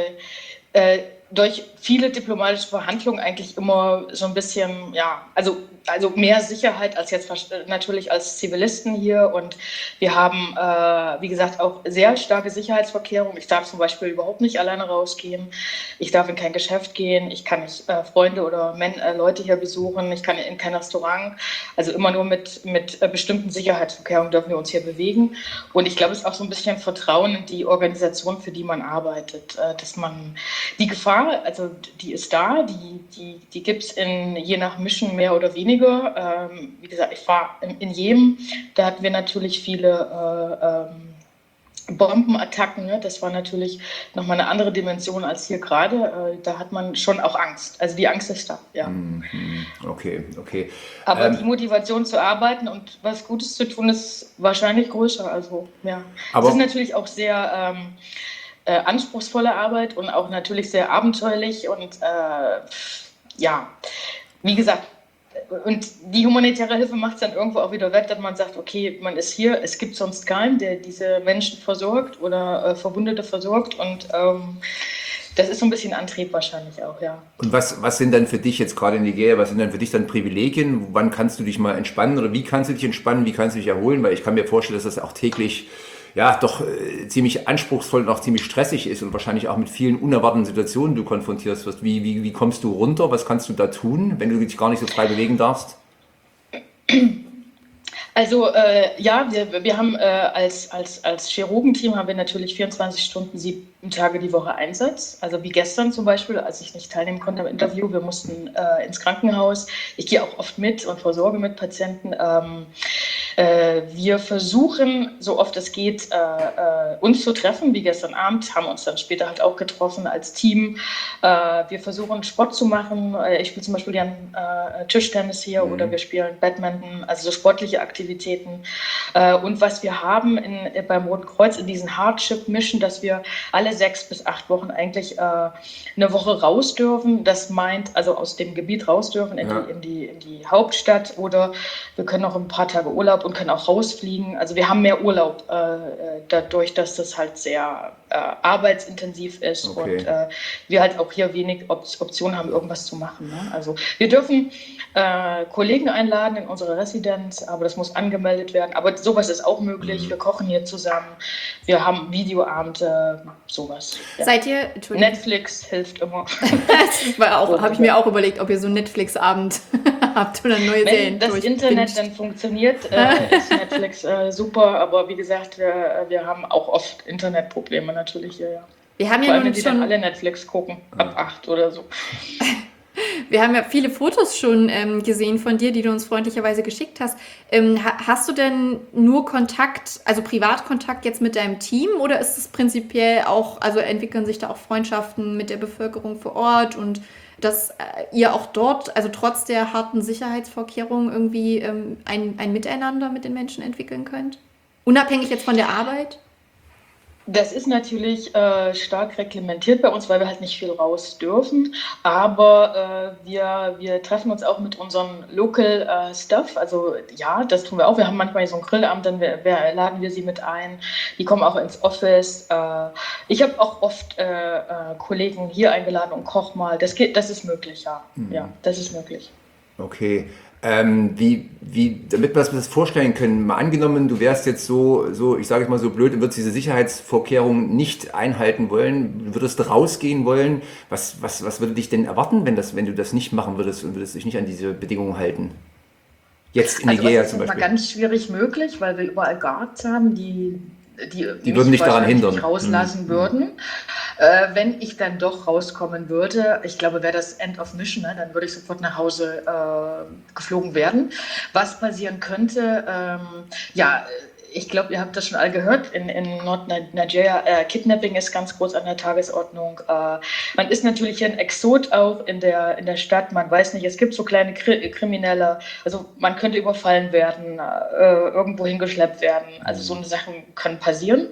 durch viele diplomatische Verhandlungen eigentlich immer so ein bisschen, also mehr Sicherheit als jetzt natürlich als Zivilisten hier. Und wir haben, wie gesagt, auch sehr starke Sicherheitsvorkehrungen. Ich darf zum Beispiel überhaupt nicht alleine rausgehen. Ich darf in kein Geschäft gehen. Ich kann nicht Freunde oder Leute hier besuchen. Ich kann in kein Restaurant. Also immer nur mit bestimmten Sicherheitsvorkehrungen dürfen wir uns hier bewegen. Und ich glaube, es ist auch so ein bisschen Vertrauen in die Organisation, für die man arbeitet. Dass man die Gefahr, also die ist da, die gibt es je nach Mission mehr oder weniger. Wie gesagt, ich war in Jemen, da hatten wir natürlich viele Bombenattacken, ne? Das war natürlich nochmal eine andere Dimension als hier gerade. Da hat man schon auch Angst. Also die Angst ist da, ja. Okay, okay. Aber die Motivation zu arbeiten und was Gutes zu tun, ist wahrscheinlich größer. Also ja, es ist natürlich auch sehr anspruchsvolle Arbeit und auch natürlich sehr abenteuerlich und ja, wie gesagt, und die humanitäre Hilfe macht es dann irgendwo auch wieder wett, dass man sagt, okay, man ist hier, es gibt sonst keinen, der diese Menschen versorgt oder Verwundete versorgt und das ist so ein bisschen Antrieb wahrscheinlich auch, ja. Und was sind dann für dich jetzt gerade in Nigeria, was sind dann für dich dann Privilegien? Wann kannst du dich mal entspannen oder wie kannst du dich entspannen, wie kannst du dich erholen? Weil ich kann mir vorstellen, dass das auch täglich ja doch ziemlich anspruchsvoll und auch ziemlich stressig ist und wahrscheinlich auch mit vielen unerwarteten Situationen du konfrontiert wirst. Wie kommst du runter? Was kannst du da tun, wenn du dich gar nicht so frei bewegen darfst? Also ja, wir haben als Chirurgenteam haben wir natürlich 24 Stunden, 7 Tage die Woche Einsatz. Also wie gestern zum Beispiel, als ich nicht teilnehmen konnte am Interview, wir mussten ins Krankenhaus. Ich gehe auch oft mit und versorge mit Patienten. Wir versuchen, so oft es geht, uns zu treffen, wie gestern Abend, haben uns dann später halt auch getroffen als Team. Wir versuchen Sport zu machen. Ich spiele zum Beispiel gern Tischtennis hier oder wir spielen Badminton, also so sportliche Aktivitäten. Und was wir haben beim Roten Kreuz in diesen Hardship-Mission, dass wir alle 6 bis 8 Wochen eigentlich eine Woche raus dürfen. Das meint, also aus dem Gebiet raus dürfen in die Hauptstadt oder wir können auch ein paar Tage Urlaub und können auch rausfliegen. Also wir haben mehr Urlaub dadurch, dass das halt sehr arbeitsintensiv ist und wir halt auch hier wenig Optionen haben, irgendwas zu machen. Ne? Also wir dürfen Kollegen einladen in unsere Residenz, aber das muss angemeldet werden. Aber sowas ist auch möglich. Wir kochen hier zusammen. Wir haben Videoabende, sowas. Ja. Seid ihr, Entschuldigung. Netflix hilft immer. Das habe ich mir auch überlegt, ob ihr so einen Netflix-Abend habt oder neue Serien. Wenn das Internet dann funktioniert, ist Netflix super. Aber wie gesagt, wir haben auch oft Internetprobleme natürlich hier. Ja. Wir haben Vor ja allem, nun die schon dann alle Netflix gucken, ab 8 oder so. Wir haben ja viele Fotos schon gesehen von dir, die du uns freundlicherweise geschickt hast. Hast du denn nur Kontakt, also Privatkontakt jetzt mit deinem Team oder ist es prinzipiell auch, also entwickeln sich da auch Freundschaften mit der Bevölkerung vor Ort und dass ihr auch dort, also trotz der harten Sicherheitsvorkehrungen irgendwie ein Miteinander mit den Menschen entwickeln könnt? Unabhängig jetzt von der Arbeit? Das ist natürlich stark reglementiert bei uns, weil wir halt nicht viel raus dürfen. Aber wir treffen uns auch mit unserem Local Stuff. Also ja, das tun wir auch. Wir haben manchmal so einen Grillabend, dann laden wir sie mit ein. Die kommen auch ins Office. Ich habe auch oft Kollegen hier eingeladen und koch mal. Das ist möglich, ja. Ja, das ist möglich. Okay. Damit wir uns das vorstellen können, mal angenommen, du wärst jetzt so, ich sage es mal so blöd, und würdest diese Sicherheitsvorkehrungen nicht einhalten wollen, würdest du rausgehen wollen, was würde dich denn erwarten, wenn du das nicht machen würdest und würdest dich nicht an diese Bedingungen halten? Jetzt in Nigeria zum Beispiel. Das ist immer ganz schwierig möglich, weil wir überall Guards haben, die würden nicht daran hindern. Nicht rauslassen würden. Wenn ich dann doch rauskommen würde, ich glaube, wäre das End of Mission, ne? Dann würde ich sofort nach Hause geflogen werden. Was passieren könnte, ich glaube, ihr habt das schon alle gehört, in Nord-Nigeria, Kidnapping ist ganz groß an der Tagesordnung. Man ist natürlich hier ein Exot auch in der Stadt, man weiß nicht, es gibt so kleine Kriminelle, also man könnte überfallen werden, irgendwo hingeschleppt werden, also so eine Sachen können passieren.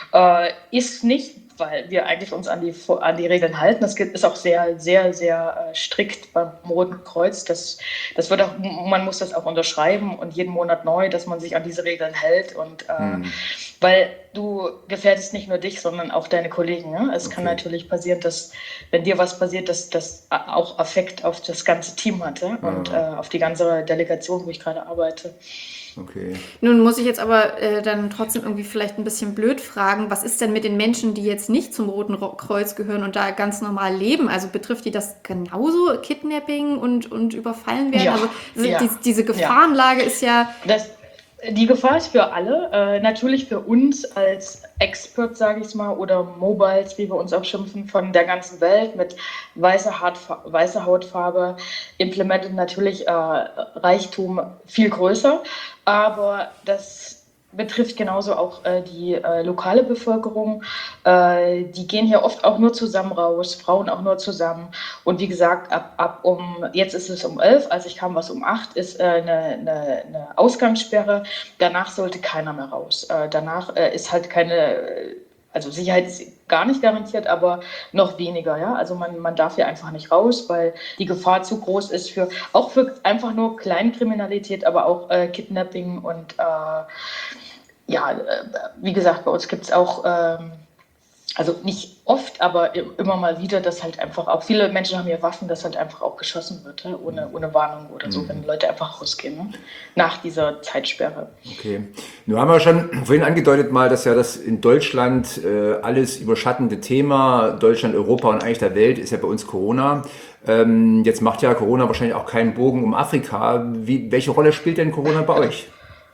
Ist nicht, weil wir eigentlich uns an die Regeln halten. Das ist auch sehr, sehr, sehr strikt beim Roten Kreuz. Das wird auch, man muss das auch unterschreiben und jeden Monat neu, dass man sich an diese Regeln hält. Und weil du gefährdest nicht nur dich, sondern auch deine Kollegen. Ne? Es kann natürlich passieren, dass, wenn dir was passiert, dass das auch Effekt auf das ganze Team hatte und auf die ganze Delegation, wo ich gerade arbeite. Okay. Nun muss ich jetzt aber dann trotzdem irgendwie vielleicht ein bisschen blöd fragen, was ist denn mit den Menschen, die jetzt nicht zum Roten Kreuz gehören und da ganz normal leben? Also betrifft die das genauso, Kidnapping und überfallen werden? Ja, also diese Gefahrenlage ist ja... Die Gefahr ist für alle, natürlich für uns als Expert, sage ich mal, oder Mobiles, wie wir uns auch schimpfen, von der ganzen Welt mit weißer Hautfarbe, implementiert natürlich Reichtum viel größer, aber das betrifft genauso auch die lokale Bevölkerung. Die gehen hier oft auch nur zusammen raus, Frauen auch nur zusammen. Und wie gesagt, jetzt ist es um 11, als ich kam, war es um 8, ist eine Ausgangssperre. Danach sollte keiner mehr raus. Danach ist halt also Sicherheit ist gar nicht garantiert, aber noch weniger. Ja? Also man darf hier einfach nicht raus, weil die Gefahr zu groß ist auch für einfach nur Kleinkriminalität, aber auch Kidnapping und wie gesagt, bei uns gibt es auch, also nicht oft, aber immer mal wieder, dass halt einfach auch viele Menschen haben hier Waffen, dass halt einfach auch geschossen wird, ohne Warnung oder so, wenn Leute einfach rausgehen, ne? Nach dieser Zeitsperre. Okay. Nun haben wir schon vorhin angedeutet mal, dass ja das in Deutschland alles überschattende Thema, Deutschland, Europa und eigentlich der Welt, ist ja bei uns Corona. Jetzt macht ja Corona wahrscheinlich auch keinen Bogen um Afrika. Welche Rolle spielt denn Corona bei euch?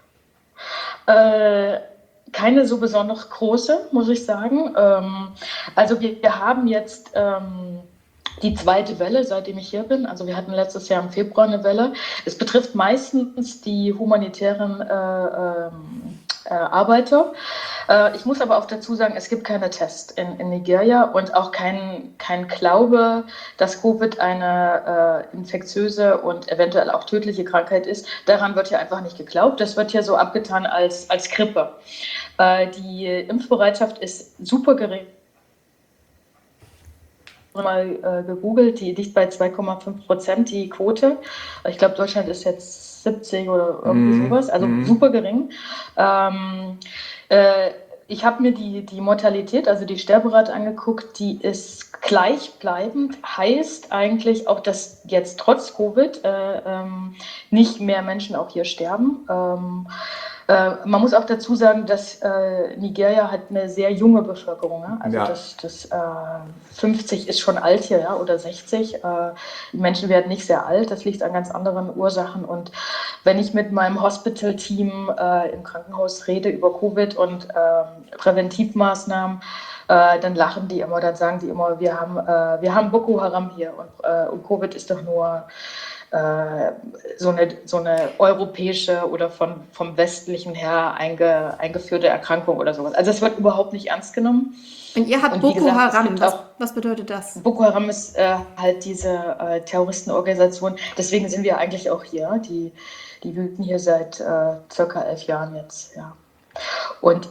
Keine so besonders große, muss ich sagen. Also wir haben jetzt die zweite Welle, seitdem ich hier bin. Also wir hatten letztes Jahr im Februar eine Welle. Es betrifft meistens die humanitären Arbeiter. Ich muss aber auch dazu sagen, es gibt keine Tests in Nigeria und auch kein Glaube, dass Covid eine infektiöse und eventuell auch tödliche Krankheit ist. Daran wird hier einfach nicht geglaubt. Das wird hier so abgetan als Grippe. Die Impfbereitschaft ist super gering. Mal gegoogelt, die liegt bei 2,5%, die Quote. Ich glaube, Deutschland ist jetzt 70 oder irgendwie sowas, also super gering. Ich habe mir die Mortalität, also die Sterberate angeguckt, die ist gleichbleibend, heißt eigentlich auch, dass jetzt trotz Covid nicht mehr Menschen auch hier sterben. Man muss auch dazu sagen, dass Nigeria hat eine sehr junge Bevölkerung. Ne? Also ja. das 50 ist schon alt hier, ja, oder 60. Die Menschen werden nicht sehr alt. Das liegt an ganz anderen Ursachen. Und wenn ich mit meinem Hospital-Team im Krankenhaus rede über Covid und Präventivmaßnahmen, dann lachen die immer, dann sagen die immer, wir haben Boko Haram hier und Covid ist doch nur so eine europäische oder vom westlichen her eingeführte Erkrankung oder sowas. Also es wird überhaupt nicht ernst genommen. Und ihr habt Boko Haram. Was bedeutet das? Boko Haram ist halt diese Terroristenorganisation. Deswegen sind wir eigentlich auch hier. Die wüten hier seit circa 11 Jahren jetzt. Ja. Und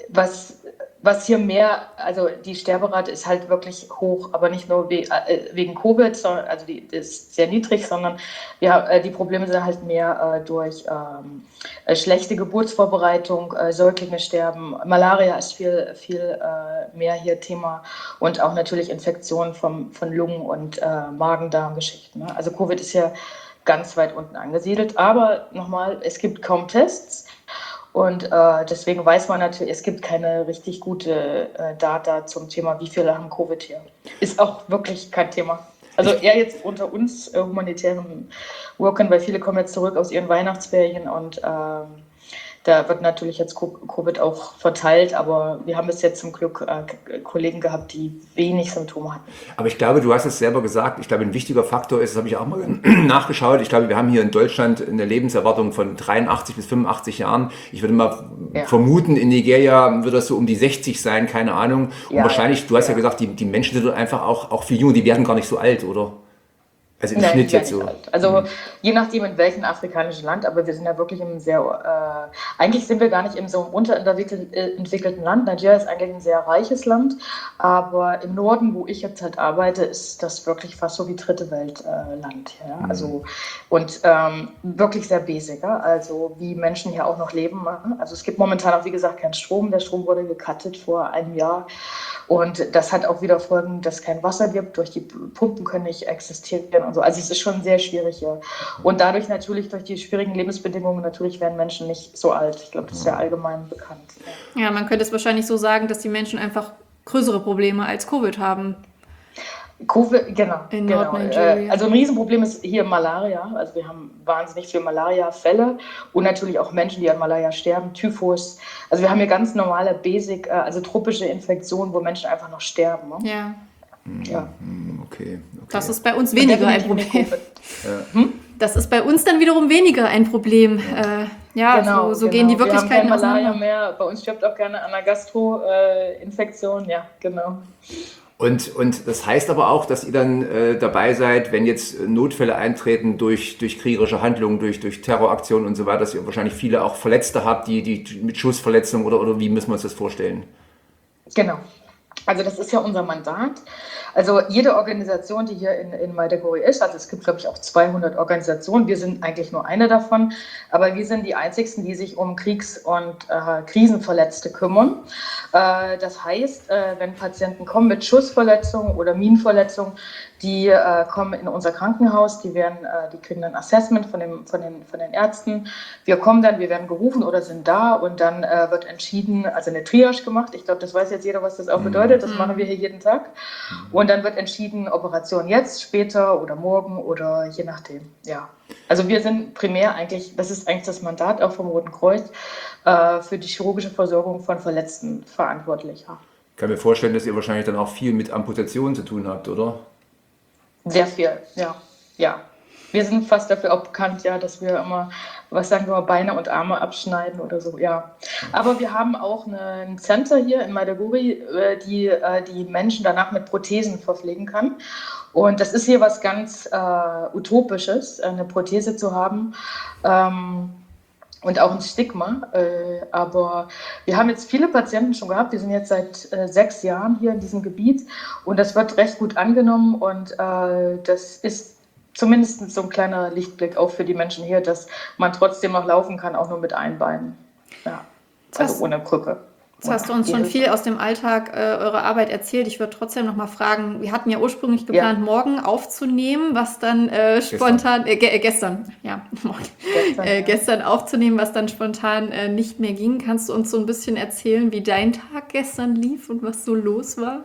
was hier also die Sterberate ist halt wirklich hoch, aber nicht nur wegen Covid, sondern, also die ist sehr niedrig, sondern die Probleme sind halt mehr durch schlechte Geburtsvorbereitung, Säuglinge sterben, Malaria ist viel mehr hier Thema und auch natürlich Infektionen von Lungen- und Magen-Darm-Geschichten. Ne? Also Covid ist ja ganz weit unten angesiedelt, aber nochmal, es gibt kaum Tests. Und deswegen weiß man natürlich, es gibt keine richtig gute Data zum Thema, wie viele haben Covid hier. Ist auch wirklich kein Thema. Also eher jetzt unter uns humanitären Workern, weil viele kommen jetzt zurück aus ihren Weihnachtsferien und da wird natürlich jetzt Covid auch verteilt, aber wir haben bis jetzt zum Glück Kollegen gehabt, die wenig Symptome hatten. Aber ich glaube, du hast es selber gesagt, ich glaube, ein wichtiger Faktor ist, das habe ich auch mal nachgeschaut, ich glaube, wir haben hier in Deutschland eine Lebenserwartung von 83 bis 85 Jahren. Ich würde mal vermuten, in Nigeria wird das so um die 60 sein, keine Ahnung. Und wahrscheinlich, du hast ja gesagt, die Menschen sind einfach auch viel jünger, die werden gar nicht so alt, oder? Also im Schnitt jetzt so. Alt. Also je nachdem in welchem afrikanischen Land, aber wir sind ja wirklich im eigentlich sind wir gar nicht in so einem unterentwickelten Land. Nigeria ist eigentlich ein sehr reiches Land, aber im Norden, wo ich jetzt halt arbeite, ist das wirklich fast so wie dritte Weltland. Ja? Also und wirklich sehr basic, ja? Also wie Menschen hier auch noch leben. Also es gibt momentan auch, wie gesagt, keinen Strom. Der Strom wurde gecuttet vor einem Jahr. Und das hat auch wieder Folgen, dass es kein Wasser gibt, durch die Pumpen können nicht existieren und so. Also es ist schon sehr schwierig hier. Und dadurch natürlich, durch die schwierigen Lebensbedingungen, natürlich werden Menschen nicht so alt. Ich glaube, das ist ja allgemein bekannt. Ja, man könnte es wahrscheinlich so sagen, dass die Menschen einfach größere Probleme als Covid haben. Covid, genau. In Nordnigeria. Also ein Riesenproblem ist hier Malaria. Also wir haben wahnsinnig viele Malaria-Fälle und natürlich auch Menschen, die an Malaria sterben, Typhus. Also wir haben hier ganz normale Basic, also tropische Infektionen, wo Menschen einfach noch sterben. Ne? Ja. Okay. Das ist bei uns weniger ein Problem. Das ist bei uns dann wiederum weniger ein Problem. Ja, so gehen die Wirklichkeiten Wir haben keine auseinander. Malaria mehr. Bei uns stirbt auch gerne an einer Gastro-Infektion. Ja, genau. Und das heißt aber auch, dass ihr dann dabei seid, wenn jetzt Notfälle eintreten durch kriegerische Handlungen, durch Terroraktionen und so weiter, dass ihr wahrscheinlich viele auch Verletzte habt, die mit Schussverletzungen oder wie müssen wir uns das vorstellen? Genau. Also das ist ja unser Mandat. Also jede Organisation, die hier in Maiduguri ist, also es gibt, glaube ich, auch 200 Organisationen, wir sind eigentlich nur eine davon, aber wir sind die einzigsten, die sich um Kriegs- und Krisenverletzte kümmern. Das heißt, wenn Patienten kommen mit Schussverletzungen oder Minenverletzungen, die kommen in unser Krankenhaus, die kriegen dann Assessment von den Ärzten. Wir werden gerufen oder sind da und dann wird entschieden, also eine Triage gemacht. Ich glaube, das weiß jetzt jeder, was das auch bedeutet. Das machen wir hier jeden Tag. Und dann wird entschieden, Operation jetzt, später oder morgen oder je nachdem. Ja. Also wir sind primär das ist eigentlich das Mandat auch vom Roten Kreuz, für die chirurgische Versorgung von Verletzten verantwortlich. Ja. Ich kann mir vorstellen, dass ihr wahrscheinlich dann auch viel mit Amputationen zu tun habt, oder? Sehr viel, ja. Ja. Wir sind fast dafür auch bekannt, ja, dass wir immer, Beine und Arme abschneiden oder so, ja. Aber wir haben auch ein Center hier in Maiduguri, die Menschen danach mit Prothesen verpflegen kann. Und das ist hier was ganz Utopisches, eine Prothese zu haben. Und auch ein Stigma. Aber wir haben jetzt viele Patienten schon gehabt. Wir sind jetzt seit 6 Jahren hier in diesem Gebiet und das wird recht gut angenommen. Und das ist zumindest so ein kleiner Lichtblick auch für die Menschen hier, dass man trotzdem noch laufen kann, auch nur mit Einbeinen. Ja, also ohne Krücke. Jetzt hast du uns schon viel aus dem Alltag eurer Arbeit erzählt. Ich würde trotzdem noch mal fragen, wir hatten ja ursprünglich geplant, morgen aufzunehmen, was dann spontan, gestern aufzunehmen, was dann spontan nicht mehr ging. Kannst du uns so ein bisschen erzählen, wie dein Tag gestern lief und was so los war?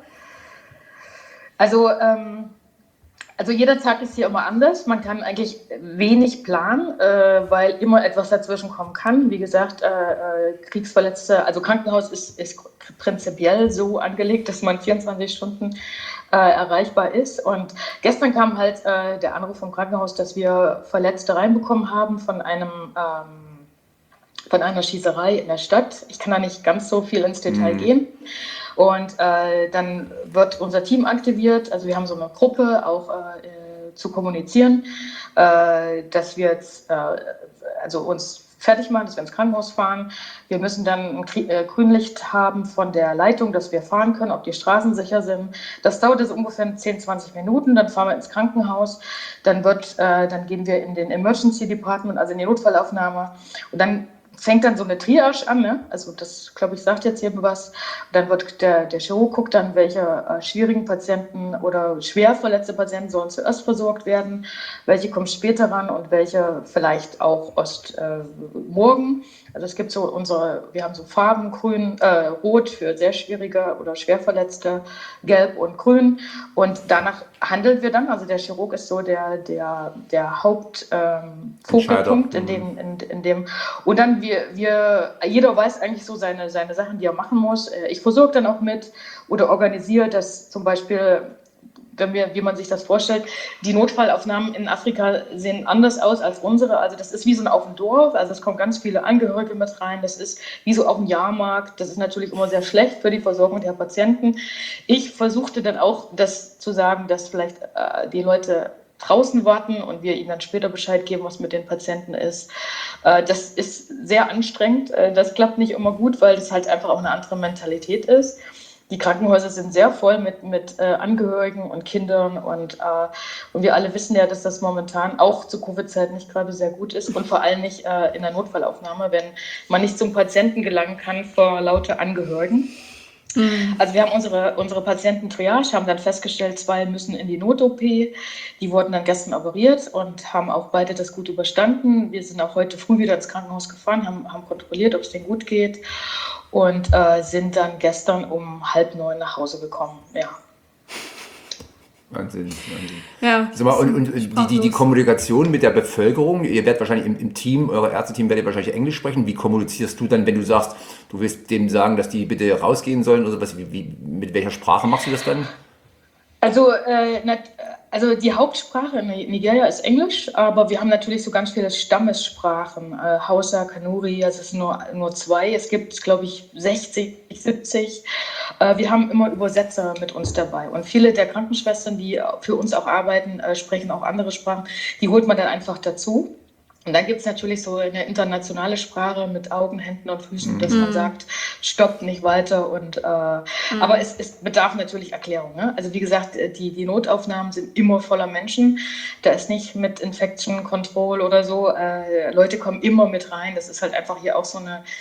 Also jeder Tag ist hier immer anders. Man kann eigentlich wenig planen, weil immer etwas dazwischen kommen kann. Wie gesagt, Kriegsverletzte, also Krankenhaus ist prinzipiell so angelegt, dass man 24 Stunden erreichbar ist. Und gestern kam halt der Anruf vom Krankenhaus, dass wir Verletzte reinbekommen haben von einer Schießerei in der Stadt. Ich kann da nicht ganz so viel ins Detail gehen. Und dann wird unser Team aktiviert, also wir haben so eine Gruppe auch zu kommunizieren, dass wir jetzt uns fertig machen, dass wir ins Krankenhaus fahren. Wir müssen dann ein Grünlicht haben von der Leitung, dass wir fahren können, ob die Straßen sicher sind. Das dauert also ungefähr 10, 20 Minuten, dann fahren wir ins Krankenhaus, dann gehen wir in den Emergency Department, also in die Notfallaufnahme und dann fängt dann so eine Triage an, ne? Also das, glaube ich, sagt jetzt jedem was. Und dann wird der Chirurg guckt dann, welche schwierigen Patienten oder schwer verletzte Patienten sollen zuerst versorgt werden, welche kommen später ran und welche vielleicht auch erst morgen. Also es gibt wir haben so Farben, grün, rot für sehr schwierige oder schwer verletzte, gelb und grün. Und danach handeln wir dann. Also der Chirurg ist so der Hauptfokuspunkt in dem. Und dann jeder weiß eigentlich so seine Sachen, die er machen muss. Ich versorge dann auch mit oder organisiere, dass zum Beispiel, wie man sich das vorstellt, die Notfallaufnahmen in Afrika sehen anders aus als unsere. Also das ist wie so auf dem Dorf, also es kommen ganz viele Angehörige mit rein, das ist wie so auf dem Jahrmarkt, das ist natürlich immer sehr schlecht für die Versorgung der Patienten. Ich versuchte dann auch das zu sagen, dass vielleicht die Leute draußen warten und wir ihnen dann später Bescheid geben, was mit den Patienten ist. Das ist sehr anstrengend, das klappt nicht immer gut, weil das halt einfach auch eine andere Mentalität ist. Die Krankenhäuser sind sehr voll mit Angehörigen und Kindern und wir alle wissen ja, dass das momentan auch zur Covid-Zeit nicht gerade sehr gut ist und vor allem nicht in der Notfallaufnahme, wenn man nicht zum Patienten gelangen kann vor lauter Angehörigen. Also wir haben unsere Patienten-Triage, haben dann festgestellt, 2 müssen in die Not-OP. Die wurden dann gestern operiert und haben auch beide das gut überstanden. Wir sind auch heute früh wieder ins Krankenhaus gefahren, haben kontrolliert, ob es denen gut geht und sind dann gestern um 8:30 nach Hause gekommen. Ja. Wahnsinn. Ja, Sag mal, und die Kommunikation mit der Bevölkerung, ihr werdet wahrscheinlich im Team, euer Ärzteteam werdet wahrscheinlich Englisch sprechen. Wie kommunizierst du dann, wenn du sagst, du willst denen sagen, dass die bitte rausgehen sollen oder was? Mit welcher Sprache machst du das dann? Also die Hauptsprache in Nigeria ist Englisch, aber wir haben natürlich so ganz viele Stammessprachen. Hausa, Kanuri, also es sind nur zwei. Es gibt, glaube ich, 60, 70. Wir haben immer Übersetzer mit uns dabei. Und viele der Krankenschwestern, die für uns auch arbeiten, sprechen auch andere Sprachen. Die holt man dann einfach dazu. Und dann gibt es natürlich so eine internationale Sprache mit Augen, Händen und Füßen, dass man sagt, stopp, nicht weiter. Aber es bedarf natürlich Erklärung. Ne? Also wie gesagt, die Notaufnahmen sind immer voller Menschen. Da ist nicht mit Infection Control oder so. Leute kommen immer mit rein. Das ist halt einfach hier auch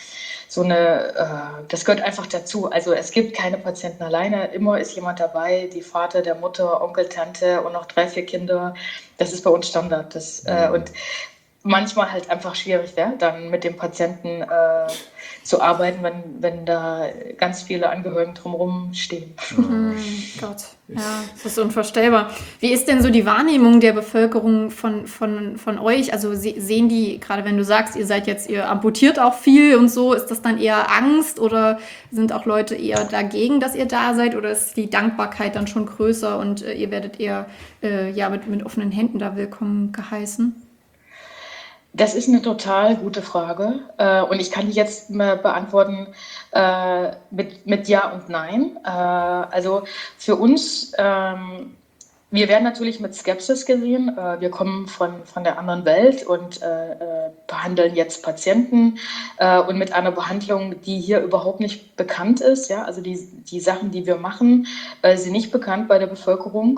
das gehört einfach dazu. Also es gibt keine Patienten alleine. Immer ist jemand dabei, die Vater, der Mutter, Onkel, Tante und noch 3, 4 Kinder. Das ist bei uns Standard. Und manchmal halt einfach schwierig, ja, dann mit dem Patienten zu arbeiten, wenn da ganz viele Angehörige drumherum stehen. Gott, ja, das ist unvorstellbar. Wie ist denn so die Wahrnehmung der Bevölkerung von euch? Also sehen die, gerade wenn du sagst, ihr amputiert auch viel und so, ist das dann eher Angst oder sind auch Leute eher dagegen, dass ihr da seid, oder ist die Dankbarkeit dann schon größer und ihr werdet eher mit offenen Händen da willkommen geheißen? Das ist eine total gute Frage und ich kann die jetzt mal beantworten mit Ja und Nein. Also für uns, wir werden natürlich mit Skepsis gesehen. Wir kommen von der anderen Welt und behandeln jetzt Patienten und mit einer Behandlung, die hier überhaupt nicht bekannt ist. Ja? Also die Sachen, die wir machen, sind nicht bekannt bei der Bevölkerung.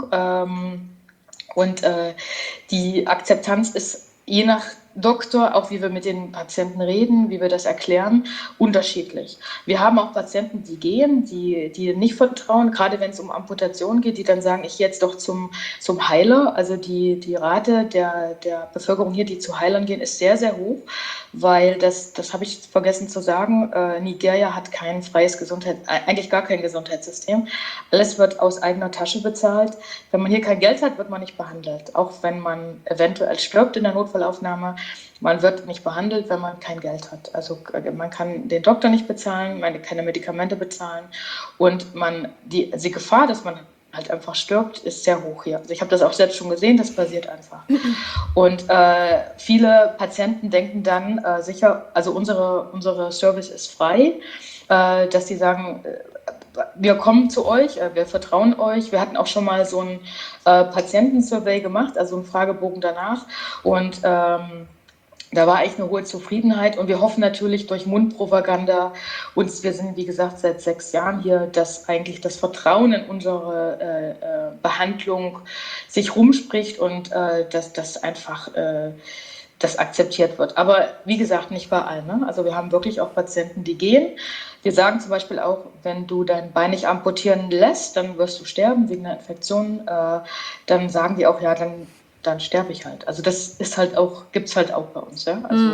Und die Akzeptanz ist je nach Doktor, auch wie wir mit den Patienten reden, wie wir das erklären, unterschiedlich. Wir haben auch Patienten, die gehen, die nicht vertrauen, gerade wenn es um Amputation geht, die dann sagen, ich gehe jetzt doch zum Heiler. Also die Rate der Bevölkerung hier, die zu Heilern gehen, ist sehr, sehr hoch, weil das habe ich vergessen zu sagen, Nigeria hat kein freies eigentlich gar kein Gesundheitssystem. Alles wird aus eigener Tasche bezahlt. Wenn man hier kein Geld hat, wird man nicht behandelt. Auch wenn man eventuell stirbt in der Notfallaufnahme, man wird nicht behandelt, wenn man kein Geld hat. Also man kann den Doktor nicht bezahlen, keine Medikamente bezahlen und die Gefahr, dass man halt einfach stirbt, ist sehr hoch hier. Also ich habe das auch selbst schon gesehen, das passiert einfach. Und viele Patienten denken dann sicher, also unsere Service ist frei, dass die sagen, wir kommen zu euch, wir vertrauen euch. Wir hatten auch schon mal so ein Patientensurvey gemacht, also einen Fragebogen danach. Und da war echt eine hohe Zufriedenheit und wir hoffen natürlich durch Mundpropaganda, wir sind wie gesagt seit 6 Jahren hier, dass eigentlich das Vertrauen in unsere Behandlung sich rumspricht und dass das einfach das akzeptiert wird. Aber wie gesagt, nicht bei allen. Ne? Also wir haben wirklich auch Patienten, die gehen. Wir sagen zum Beispiel auch, wenn du dein Bein nicht amputieren lässt, dann wirst du sterben wegen einer Infektion. Dann sagen die auch, ja, dann sterbe ich halt. Also das ist halt auch, gibt es halt auch bei uns. Ja? Also,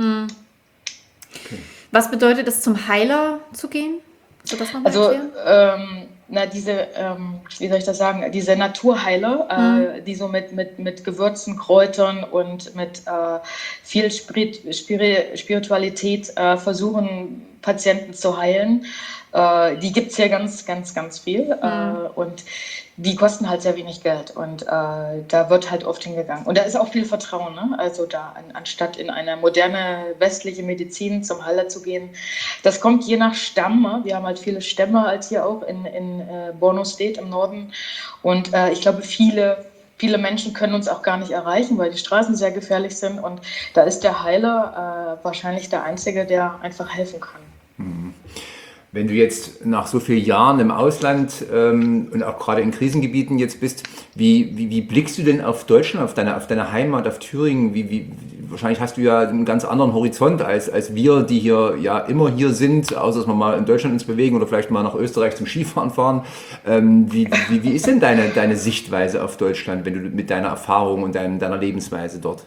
Okay. Was bedeutet es, zum Heiler zu gehen? Soll das nochmal erklären? Wie soll ich das sagen, diese Naturheiler, die so mit Gewürzen, Kräutern und mit viel Spiritualität versuchen, Patienten zu heilen, die gibt es hier ganz, ganz, ganz viel und die kosten halt sehr wenig Geld und da wird halt oft hingegangen. Und da ist auch viel Vertrauen, ne? Also da anstatt in eine moderne westliche Medizin zum Heiler zu gehen. Das kommt je nach Stamm. Ne? Wir haben halt viele Stämme als hier auch in Borno State im Norden und ich glaube, viele Menschen können uns auch gar nicht erreichen, weil die Straßen sehr gefährlich sind und da ist der Heiler wahrscheinlich der Einzige, der einfach helfen kann. Wenn du jetzt nach so vielen Jahren im Ausland und auch gerade in Krisengebieten jetzt bist, wie blickst du denn auf Deutschland, auf deine Heimat, auf Thüringen? Wahrscheinlich hast du ja einen ganz anderen Horizont als wir, die hier ja immer hier sind, außer dass wir mal in Deutschland uns bewegen oder vielleicht mal nach Österreich zum Skifahren fahren. Wie ist denn deine Sichtweise auf Deutschland, wenn du mit deiner Erfahrung und deiner Lebensweise dort?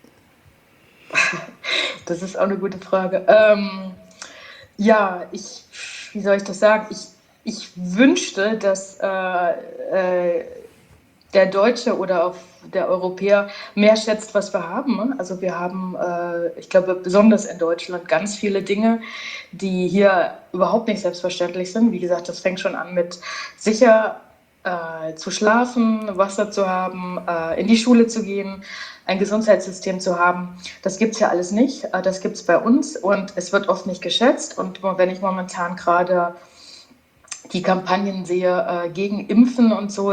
Das ist auch eine gute Frage. Ja, wie soll ich das sagen? Ich wünschte, dass der Deutsche oder auch der Europäer mehr schätzt, was wir haben. Ne? Also wir haben, ich glaube, besonders in Deutschland ganz viele Dinge, die hier überhaupt nicht selbstverständlich sind. Wie gesagt, das fängt schon an mit sicher zu schlafen, Wasser zu haben, in die Schule zu gehen, ein Gesundheitssystem zu haben. Das gibt es ja alles nicht. Das gibt es bei uns und es wird oft nicht geschätzt. Und wenn ich momentan gerade die Kampagnen sehe gegen Impfen und so,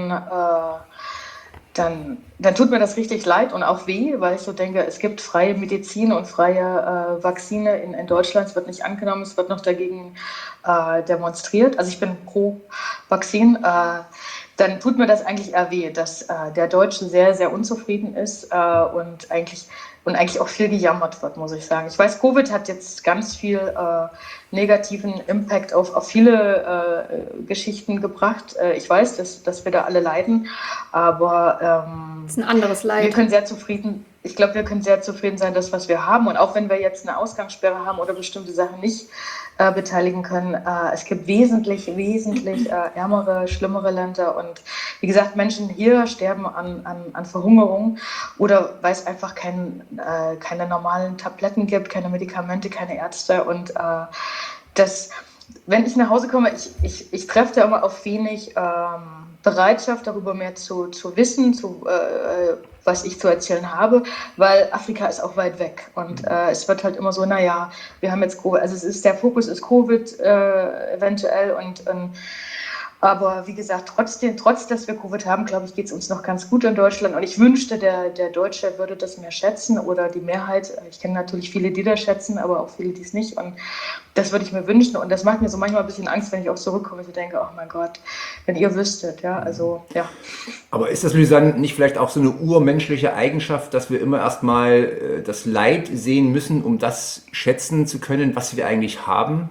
dann tut mir das richtig leid und auch weh, weil ich so denke, es gibt freie Medizin und freie Vakzine in Deutschland. Es wird nicht angenommen, es wird noch dagegen demonstriert. Also ich bin pro Vakzin. Dann tut mir das eigentlich eher weh, dass der Deutsche sehr, sehr unzufrieden ist und eigentlich auch viel gejammert wird, muss ich sagen. Ich weiß, Covid hat jetzt ganz viel negativen Impact auf viele Geschichten gebracht. Ich weiß, dass wir da alle leiden, aber Das ist ein anderes Leid. wir können sehr zufrieden sein, das, was wir haben. Und auch wenn wir jetzt eine Ausgangssperre haben oder bestimmte Sachen nicht beteiligen können, es gibt wesentlich ärmere, schlimmere Länder. Und wie gesagt, Menschen hier sterben an Verhungerung oder weil es einfach keine normalen Tabletten gibt, keine Medikamente, keine Ärzte. Und wenn ich nach Hause komme, ich treffe da immer auf wenig Bereitschaft, darüber mehr zu wissen, was ich zu erzählen habe, weil Afrika ist auch weit weg und es wird halt immer so, naja, wir haben jetzt Covid, also der Fokus ist Covid eventuell aber wie gesagt, trotz dass wir Covid haben, glaube ich, geht es uns noch ganz gut in Deutschland. Und ich wünschte, der Deutsche würde das mehr schätzen oder die Mehrheit. Ich kenne natürlich viele, die das schätzen, aber auch viele, die es nicht. Und das würde ich mir wünschen. Und das macht mir so manchmal ein bisschen Angst, wenn ich auch zurückkomme. Ich denke, oh mein Gott, wenn ihr wüsstet. Ja, also, ja. Aber ist das, Lysanne, nicht vielleicht auch so eine urmenschliche Eigenschaft, dass wir immer erstmal das Leid sehen müssen, um das schätzen zu können, was wir eigentlich haben?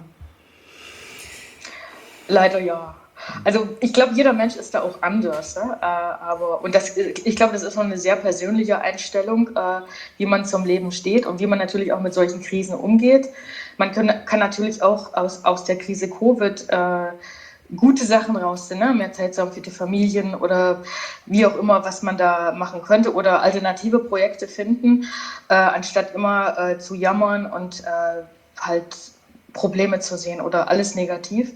Leider ja. Also ich glaube, jeder Mensch ist da auch anders. Ne? Ich glaube, das ist so eine sehr persönliche Einstellung, wie man zum Leben steht und wie man natürlich auch mit solchen Krisen umgeht. Man kann natürlich auch aus der Krise Covid gute Sachen rausziehen, ne? Mehr Zeit haben für die Familien oder wie auch immer, was man da machen könnte oder alternative Projekte finden, anstatt immer zu jammern und halt Probleme zu sehen oder alles negativ.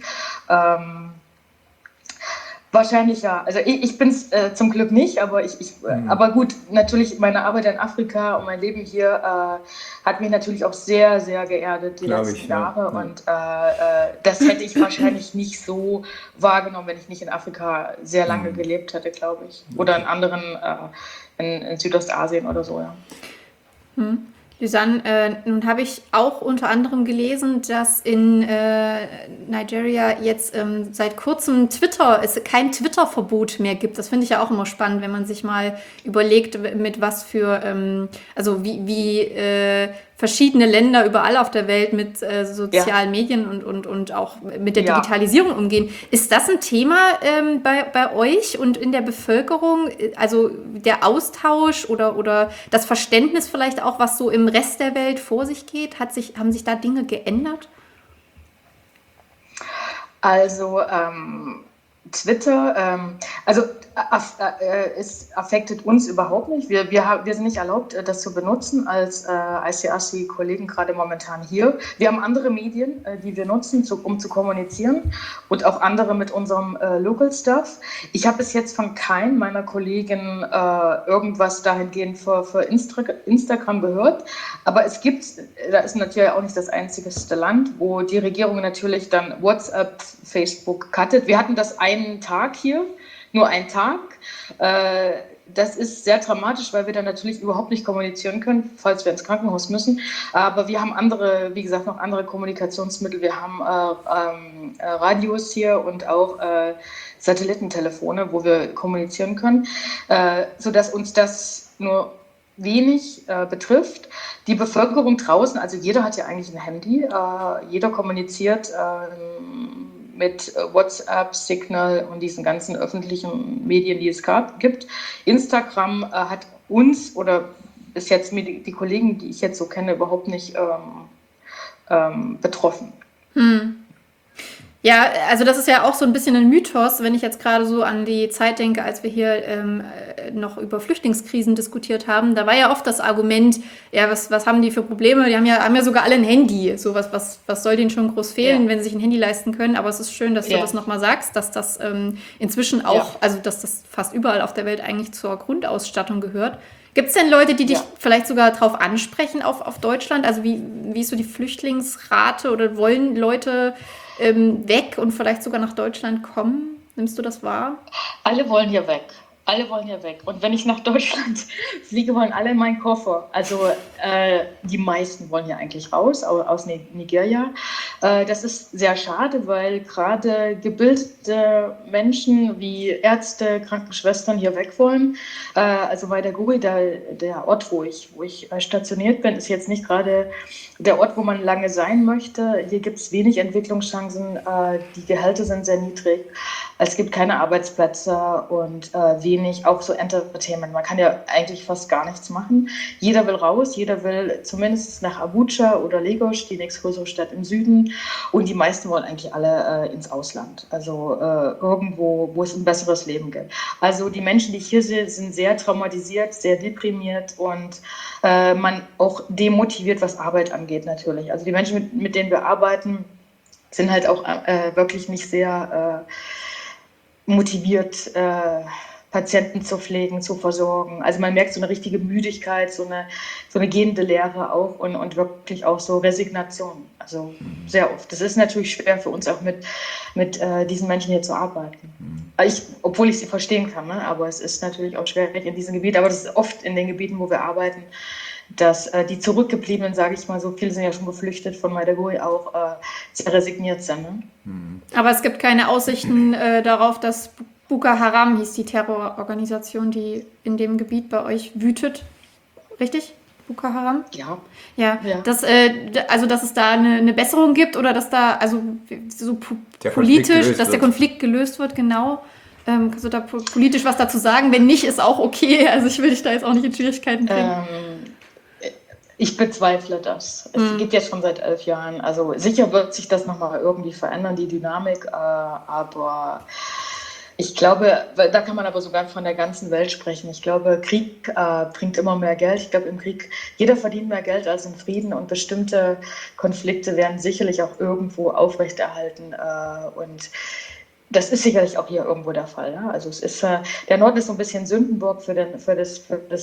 Wahrscheinlich ja. Also ich bin es zum Glück nicht, aber gut, natürlich meine Arbeit in Afrika und mein Leben hier hat mich natürlich auch sehr, sehr geerdet die letzten Jahre. Ja. Und das hätte ich wahrscheinlich nicht so wahrgenommen, wenn ich nicht in Afrika sehr lange gelebt hätte, glaube ich. Oder in anderen, in Südostasien oder so, ja. Lysanne, nun habe ich auch unter anderem gelesen, dass in Nigeria jetzt seit kurzem es kein Twitter-Verbot mehr gibt. Das finde ich ja auch immer spannend, wenn man sich mal überlegt, mit was für, also wie verschiedene Länder überall auf der Welt mit sozialen Medien und auch mit der Digitalisierung umgehen. Ist das ein Thema bei euch und in der Bevölkerung? Also der Austausch oder das Verständnis vielleicht auch, was so im Rest der Welt vor sich geht? Haben sich da Dinge geändert? Also Twitter, es affektet uns überhaupt nicht. Wir sind nicht erlaubt, das zu benutzen als ICRC-Kollegen gerade momentan hier. Wir haben andere Medien, die wir nutzen, um zu kommunizieren und auch andere mit unserem Local Stuff. Ich habe bis jetzt von keinem meiner Kollegen irgendwas dahingehend für Instagram gehört. Aber da ist natürlich auch nicht das einzige Land, wo die Regierung natürlich dann WhatsApp, Facebook cuttet. Wir hatten das einen Tag hier, nur einen Tag. Das ist sehr dramatisch, weil wir dann natürlich überhaupt nicht kommunizieren können, falls wir ins Krankenhaus müssen. Aber wir haben wie gesagt, noch andere Kommunikationsmittel. Wir haben Radios hier und auch Satellitentelefone, wo wir kommunizieren können, sodass uns das nur wenig betrifft. Die Bevölkerung draußen, also jeder hat ja eigentlich ein Handy, jeder kommuniziert mit WhatsApp, Signal und diesen ganzen öffentlichen Medien, die es gibt. Instagram hat uns oder bis jetzt die Kollegen, die ich jetzt so kenne, überhaupt nicht betroffen. Ja, also das ist ja auch so ein bisschen ein Mythos, wenn ich jetzt gerade so an die Zeit denke, als wir hier noch über Flüchtlingskrisen diskutiert haben, da war ja oft das Argument, ja, was haben die für Probleme? Die haben ja sogar alle ein Handy. So was soll denen schon groß fehlen, wenn sie sich ein Handy leisten können? Aber es ist schön, dass du das nochmal sagst, dass das inzwischen auch, also dass das fast überall auf der Welt eigentlich zur Grundausstattung gehört. Gibt es denn Leute, die dich vielleicht sogar darauf ansprechen auf Deutschland? Also wie ist so die Flüchtlingsrate oder wollen Leute weg und vielleicht sogar nach Deutschland kommen? Nimmst du das wahr? Alle wollen hier weg. Alle wollen hier weg. Und wenn ich nach Deutschland fliege, wollen alle in meinen Koffer. Also die meisten wollen hier eigentlich raus, aus Nigeria. Das ist sehr schade, weil gerade gebildete Menschen wie Ärzte, Krankenschwestern hier weg wollen. Also bei der Guri, der Ort, wo ich stationiert bin, ist jetzt nicht gerade der Ort, wo man lange sein möchte. Hier gibt es wenig Entwicklungschancen. Die Gehälter sind sehr niedrig. Es gibt keine Arbeitsplätze und wenig, auch so Entertainment. Man kann ja eigentlich fast gar nichts machen. Jeder will raus, jeder will zumindest nach Abuja oder Lagos, die nächstgrößere Stadt im Süden. Und die meisten wollen eigentlich alle ins Ausland, also irgendwo, wo es ein besseres Leben gibt. Also die Menschen, die ich hier sehe, sind sehr traumatisiert, sehr deprimiert und man auch demotiviert, was Arbeit angeht natürlich. Also die Menschen, mit denen wir arbeiten, sind halt auch wirklich nicht sehr motiviert, Patienten zu pflegen, zu versorgen. Also man merkt so eine richtige Müdigkeit, so eine gehende Leere auch und wirklich auch so Resignation. Also sehr oft. Das ist natürlich schwer für uns auch mit diesen Menschen hier zu arbeiten. Obwohl ich sie verstehen kann, ne? Aber es ist natürlich auch schwierig in diesem Gebiet. Aber das ist oft in den Gebieten, wo wir arbeiten, dass die Zurückgebliebenen, sage ich mal so, viele sind ja schon geflüchtet von Maiduguri auch, sehr resigniert sind. Ne? Aber es gibt keine Aussichten darauf, dass Boko Haram hieß die Terrororganisation, die in dem Gebiet bei euch wütet. Richtig? Boko Haram? Ja. Ja. Dass es da eine Besserung gibt oder dass da also so politisch, dass der Konflikt gelöst wird, genau. Kannst du da politisch was dazu sagen? Wenn nicht, ist auch okay. Also ich will dich da jetzt auch nicht in Schwierigkeiten bringen. Ich bezweifle das. Es geht jetzt schon seit 11 Jahren. Also sicher wird sich das nochmal irgendwie verändern, die Dynamik. Aber ich glaube, da kann man aber sogar von der ganzen Welt sprechen. Ich glaube, Krieg bringt immer mehr Geld. Ich glaube, im Krieg, jeder verdient mehr Geld als im Frieden. Und bestimmte Konflikte werden sicherlich auch irgendwo aufrechterhalten. Und das ist sicherlich auch hier irgendwo der Fall. Ja? Also es ist, der Norden ist so ein bisschen Sündenbock für das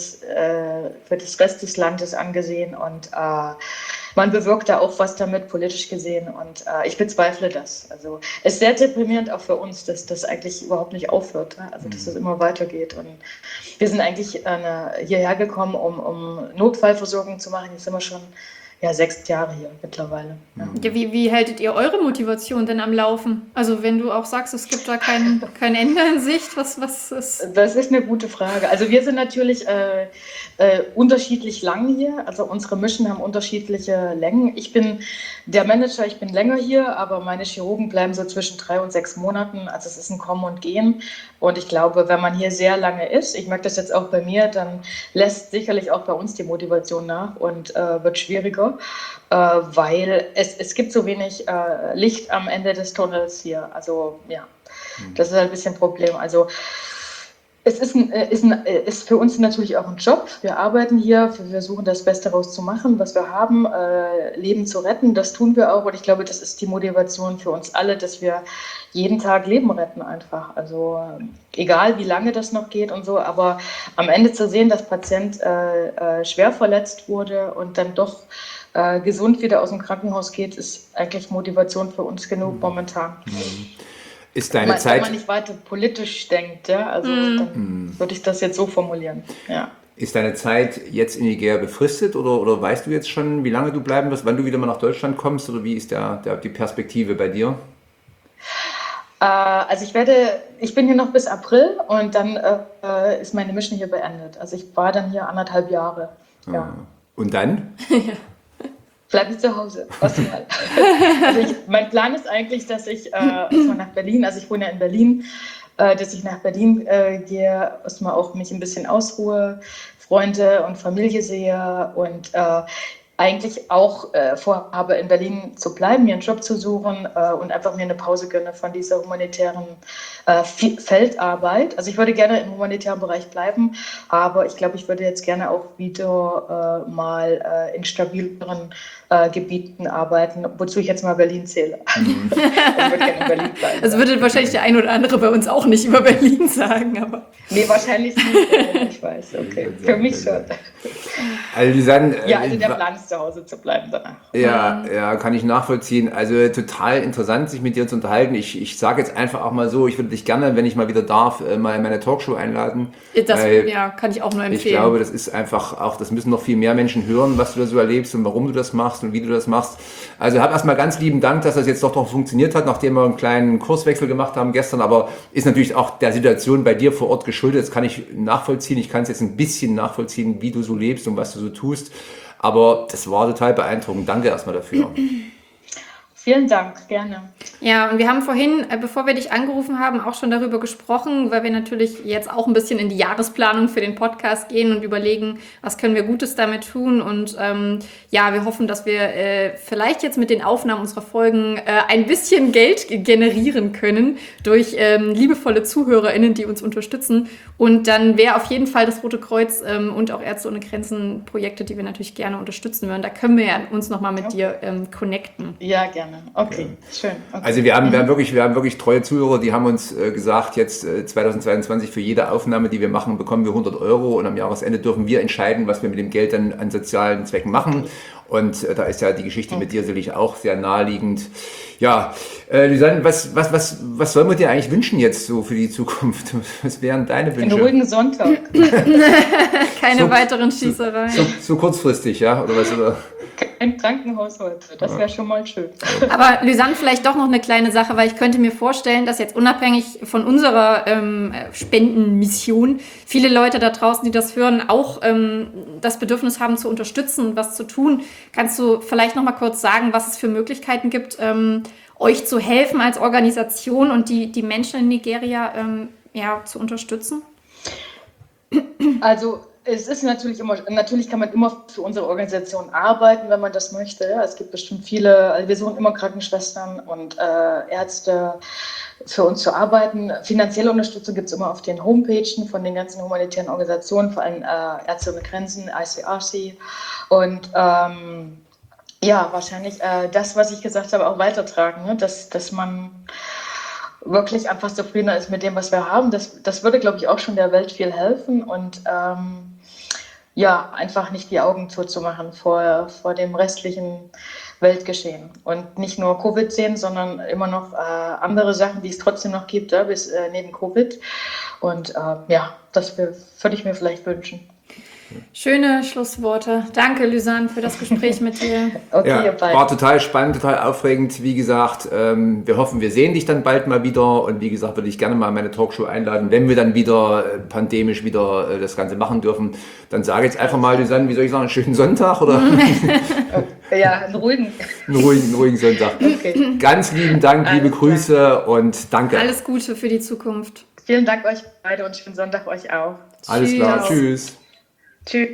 Rest des Landes angesehen und man bewirkt da auch was damit, politisch gesehen und ich bezweifle das. Also es ist sehr deprimierend auch für uns, dass das eigentlich überhaupt nicht aufhört, ne? Also dass es immer weitergeht und wir sind eigentlich hierher gekommen, um Notfallversorgung zu machen. Jetzt sind wir schon 6 Jahre hier mittlerweile. Ja. Ja, wie haltet ihr eure Motivation denn am Laufen? Also wenn du auch sagst, es gibt da kein Ende in Sicht, was ist? Das ist eine gute Frage. Also wir sind natürlich unterschiedlich lang hier. Also unsere Mission haben unterschiedliche Längen. Ich bin der Manager, ich bin länger hier, aber meine Chirurgen bleiben so zwischen 3 und 6 Monaten. Also es ist ein Kommen und Gehen. Und ich glaube, wenn man hier sehr lange ist, ich merke das jetzt auch bei mir, dann lässt sicherlich auch bei uns die Motivation nach und wird schwieriger. Weil es gibt so wenig Licht am Ende des Tunnels hier. Also ja, das ist halt ein bisschen ein Problem. Also es ist für uns natürlich auch ein Job. Wir arbeiten hier, wir versuchen das Beste daraus zu machen, was wir haben, Leben zu retten. Das tun wir auch und ich glaube, das ist die Motivation für uns alle, dass wir jeden Tag Leben retten einfach. Also egal, wie lange das noch geht und so, aber am Ende zu sehen, dass Patient schwer verletzt wurde und dann doch gesund wieder aus dem Krankenhaus geht, ist eigentlich Motivation für uns genug momentan. Ist deine Zeit... Wenn man nicht weiter politisch denkt, ja, also dann würde ich das jetzt so formulieren. Ja. Ist deine Zeit jetzt in Nigeria befristet oder weißt du jetzt schon, wie lange du bleiben wirst, wann du wieder mal nach Deutschland kommst oder wie ist die Perspektive bei dir? Also ich bin hier noch bis April und dann ist meine Mission hier beendet. Also ich war dann hier 1,5 Jahre. Ja. Und dann? Bleib ich zu Hause, was mal. Also mein Plan ist eigentlich, dass ich erstmal nach Berlin, also ich wohne ja in Berlin, dass ich nach Berlin gehe, erstmal auch mich ein bisschen ausruhe, Freunde und Familie sehe und eigentlich auch vorhabe, in Berlin zu bleiben, mir einen Job zu suchen und einfach mir eine Pause gönne von dieser humanitären Feldarbeit. Also ich würde gerne im humanitären Bereich bleiben, aber ich glaube, ich würde jetzt gerne auch wieder mal in stabileren Gebieten arbeiten, wozu ich jetzt mal Berlin zähle. Mhm. Ich würde gerne in Berlin bleiben. Also würde wahrscheinlich der ein oder andere bei uns auch nicht über Berlin sagen, aber... Nee, wahrscheinlich nicht, ich weiß, okay. Für mich schon. Also Lisanne, Ja, also der Plan ist, zu Hause zu bleiben danach. Ja, kann ich nachvollziehen. Also total interessant, sich mit dir zu unterhalten. Ich sage jetzt einfach auch mal so, ich würde dich gerne, wenn ich mal wieder darf, mal in meine Talkshow einladen. Das kann ich auch nur empfehlen. Ich glaube, das ist einfach auch, das müssen noch viel mehr Menschen hören, was du da so erlebst und warum du das machst und wie du das machst. Also hab erstmal ganz lieben Dank, dass das jetzt doch noch funktioniert hat, nachdem wir einen kleinen Kurswechsel gemacht haben gestern, aber ist natürlich auch der Situation bei dir vor Ort geschuldet. Das kann ich nachvollziehen. Ich kann es jetzt ein bisschen nachvollziehen, wie du so lebst und was du so tust. Aber das war total beeindruckend. Danke erstmal dafür. Vielen Dank, gerne. Ja, und wir haben vorhin, bevor wir dich angerufen haben, auch schon darüber gesprochen, weil wir natürlich jetzt auch ein bisschen in die Jahresplanung für den Podcast gehen und überlegen, was können wir Gutes damit tun. Und wir hoffen, dass wir vielleicht jetzt mit den Aufnahmen unserer Folgen ein bisschen Geld generieren können durch liebevolle ZuhörerInnen, die uns unterstützen. Und dann wäre auf jeden Fall das Rote Kreuz und auch Ärzte ohne Grenzen Projekte, die wir natürlich gerne unterstützen würden. Da können wir ja uns nochmal mit dir connecten. Ja, gerne. Okay, schön. Okay. Also wir haben wirklich treue Zuhörer, die haben uns gesagt, jetzt 2022 für jede Aufnahme, die wir machen, bekommen wir 100 Euro und am Jahresende dürfen wir entscheiden, was wir mit dem Geld dann an sozialen Zwecken machen. Und da ist ja die Geschichte mit dir sicherlich auch sehr naheliegend. Ja, Lisanne, was soll man dir eigentlich wünschen jetzt so für die Zukunft? Was wären deine Wünsche? Einen ruhigen Sonntag. Keine weiteren Schießereien. So kurzfristig, ja? Oder was? Oder? Kein Krankenhaus heute, das wäre schon mal schön. Aber Lisanne, vielleicht doch noch eine kleine Sache, weil ich könnte mir vorstellen, dass jetzt unabhängig von unserer Spendenmission viele Leute da draußen, die das hören, auch das Bedürfnis haben zu unterstützen und was zu tun. Kannst du vielleicht noch mal kurz sagen, was es für Möglichkeiten gibt, euch zu helfen als Organisation und die Menschen in Nigeria zu unterstützen? Also es ist natürlich kann man immer für unsere Organisation arbeiten, wenn man das möchte. Ja, es gibt bestimmt wir suchen immer Krankenschwestern und Ärzte für uns zu arbeiten. Finanzielle Unterstützung gibt es immer auf den Homepages von den ganzen humanitären Organisationen, vor allem Ärzte ohne Grenzen, ICRC und wahrscheinlich das, was ich gesagt habe, auch weitertragen, ne? dass man wirklich einfach zufriedener ist mit dem, was wir haben. Das würde, glaube ich, auch schon der Welt viel helfen und einfach nicht die Augen zuzumachen vor dem restlichen Weltgeschehen und nicht nur Covid sehen, sondern immer noch andere Sachen, die es trotzdem noch gibt, bis neben Covid. Und das würde ich mir vielleicht wünschen. Schöne Schlussworte. Danke, Lisanne, für das Gespräch mit dir. Okay, ja, war total spannend, total aufregend. Wie gesagt, wir hoffen, wir sehen dich dann bald mal wieder. Und wie gesagt, würde ich gerne mal in meine Talkshow einladen, wenn wir dann wieder pandemisch wieder das Ganze machen dürfen. Dann sage jetzt einfach mal, Lisanne, wie soll ich sagen, einen schönen Sonntag? Oder? Ja, einen ruhigen Sonntag. Okay. Ganz lieben Dank, liebe Grüße und danke. Alles Gute für die Zukunft. Vielen Dank euch beide und schönen Sonntag euch auch. Alles klar, tschüss. Tschüss.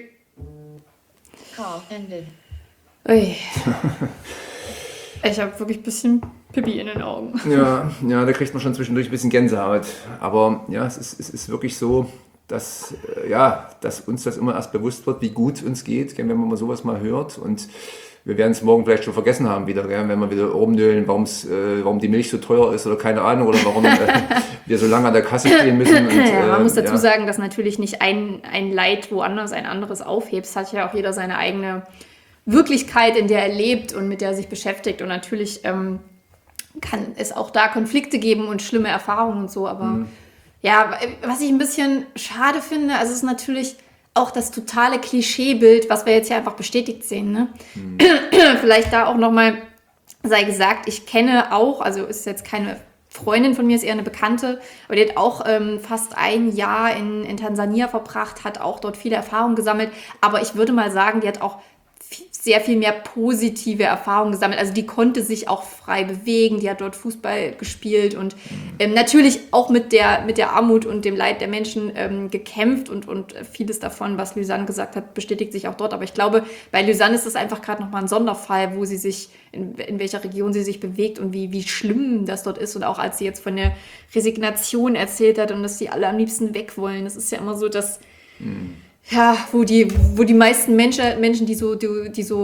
Ende. Ui. Ich habe wirklich ein bisschen Pipi in den Augen. Ja, da kriegt man schon zwischendurch ein bisschen Gänsehaut. Aber ja, es ist wirklich so, dass uns das immer erst bewusst wird, wie gut es uns geht, wenn man mal sowas mal hört. Und wir werden es morgen vielleicht schon vergessen haben wieder, wenn wir wieder rumnölen, warum die Milch so teuer ist oder keine Ahnung oder warum wir so lange an der Kasse stehen müssen. Und, man muss dazu sagen, dass natürlich nicht ein Leid woanders ein anderes aufhebt. Es hat ja auch jeder seine eigene Wirklichkeit, in der er lebt und mit der er sich beschäftigt. Und natürlich kann es auch da Konflikte geben und schlimme Erfahrungen und so. Aber was ich ein bisschen schade finde, also es ist natürlich auch das totale Klischeebild, was wir jetzt hier einfach bestätigt sehen. Ne? Vielleicht da auch nochmal sei gesagt, ich kenne auch, also ist jetzt keine Freundin von mir, ist eher eine Bekannte, aber die hat auch fast ein Jahr in Tansania verbracht, hat auch dort viele Erfahrungen gesammelt, aber ich würde mal sagen, die hat auch sehr viel mehr positive Erfahrungen gesammelt. Also die konnte sich auch frei bewegen, die hat dort Fußball gespielt und natürlich auch mit der Armut und dem Leid der Menschen gekämpft und vieles davon, was Lysanne gesagt hat, bestätigt sich auch dort. Aber ich glaube, bei Lysanne ist es einfach gerade nochmal ein Sonderfall, wo sie sich, in welcher Region sie sich bewegt und wie schlimm das dort ist. Und auch als sie jetzt von der Resignation erzählt hat und dass sie alle am liebsten weg wollen. Das ist ja immer so, dass ja, wo die meisten Menschen, die so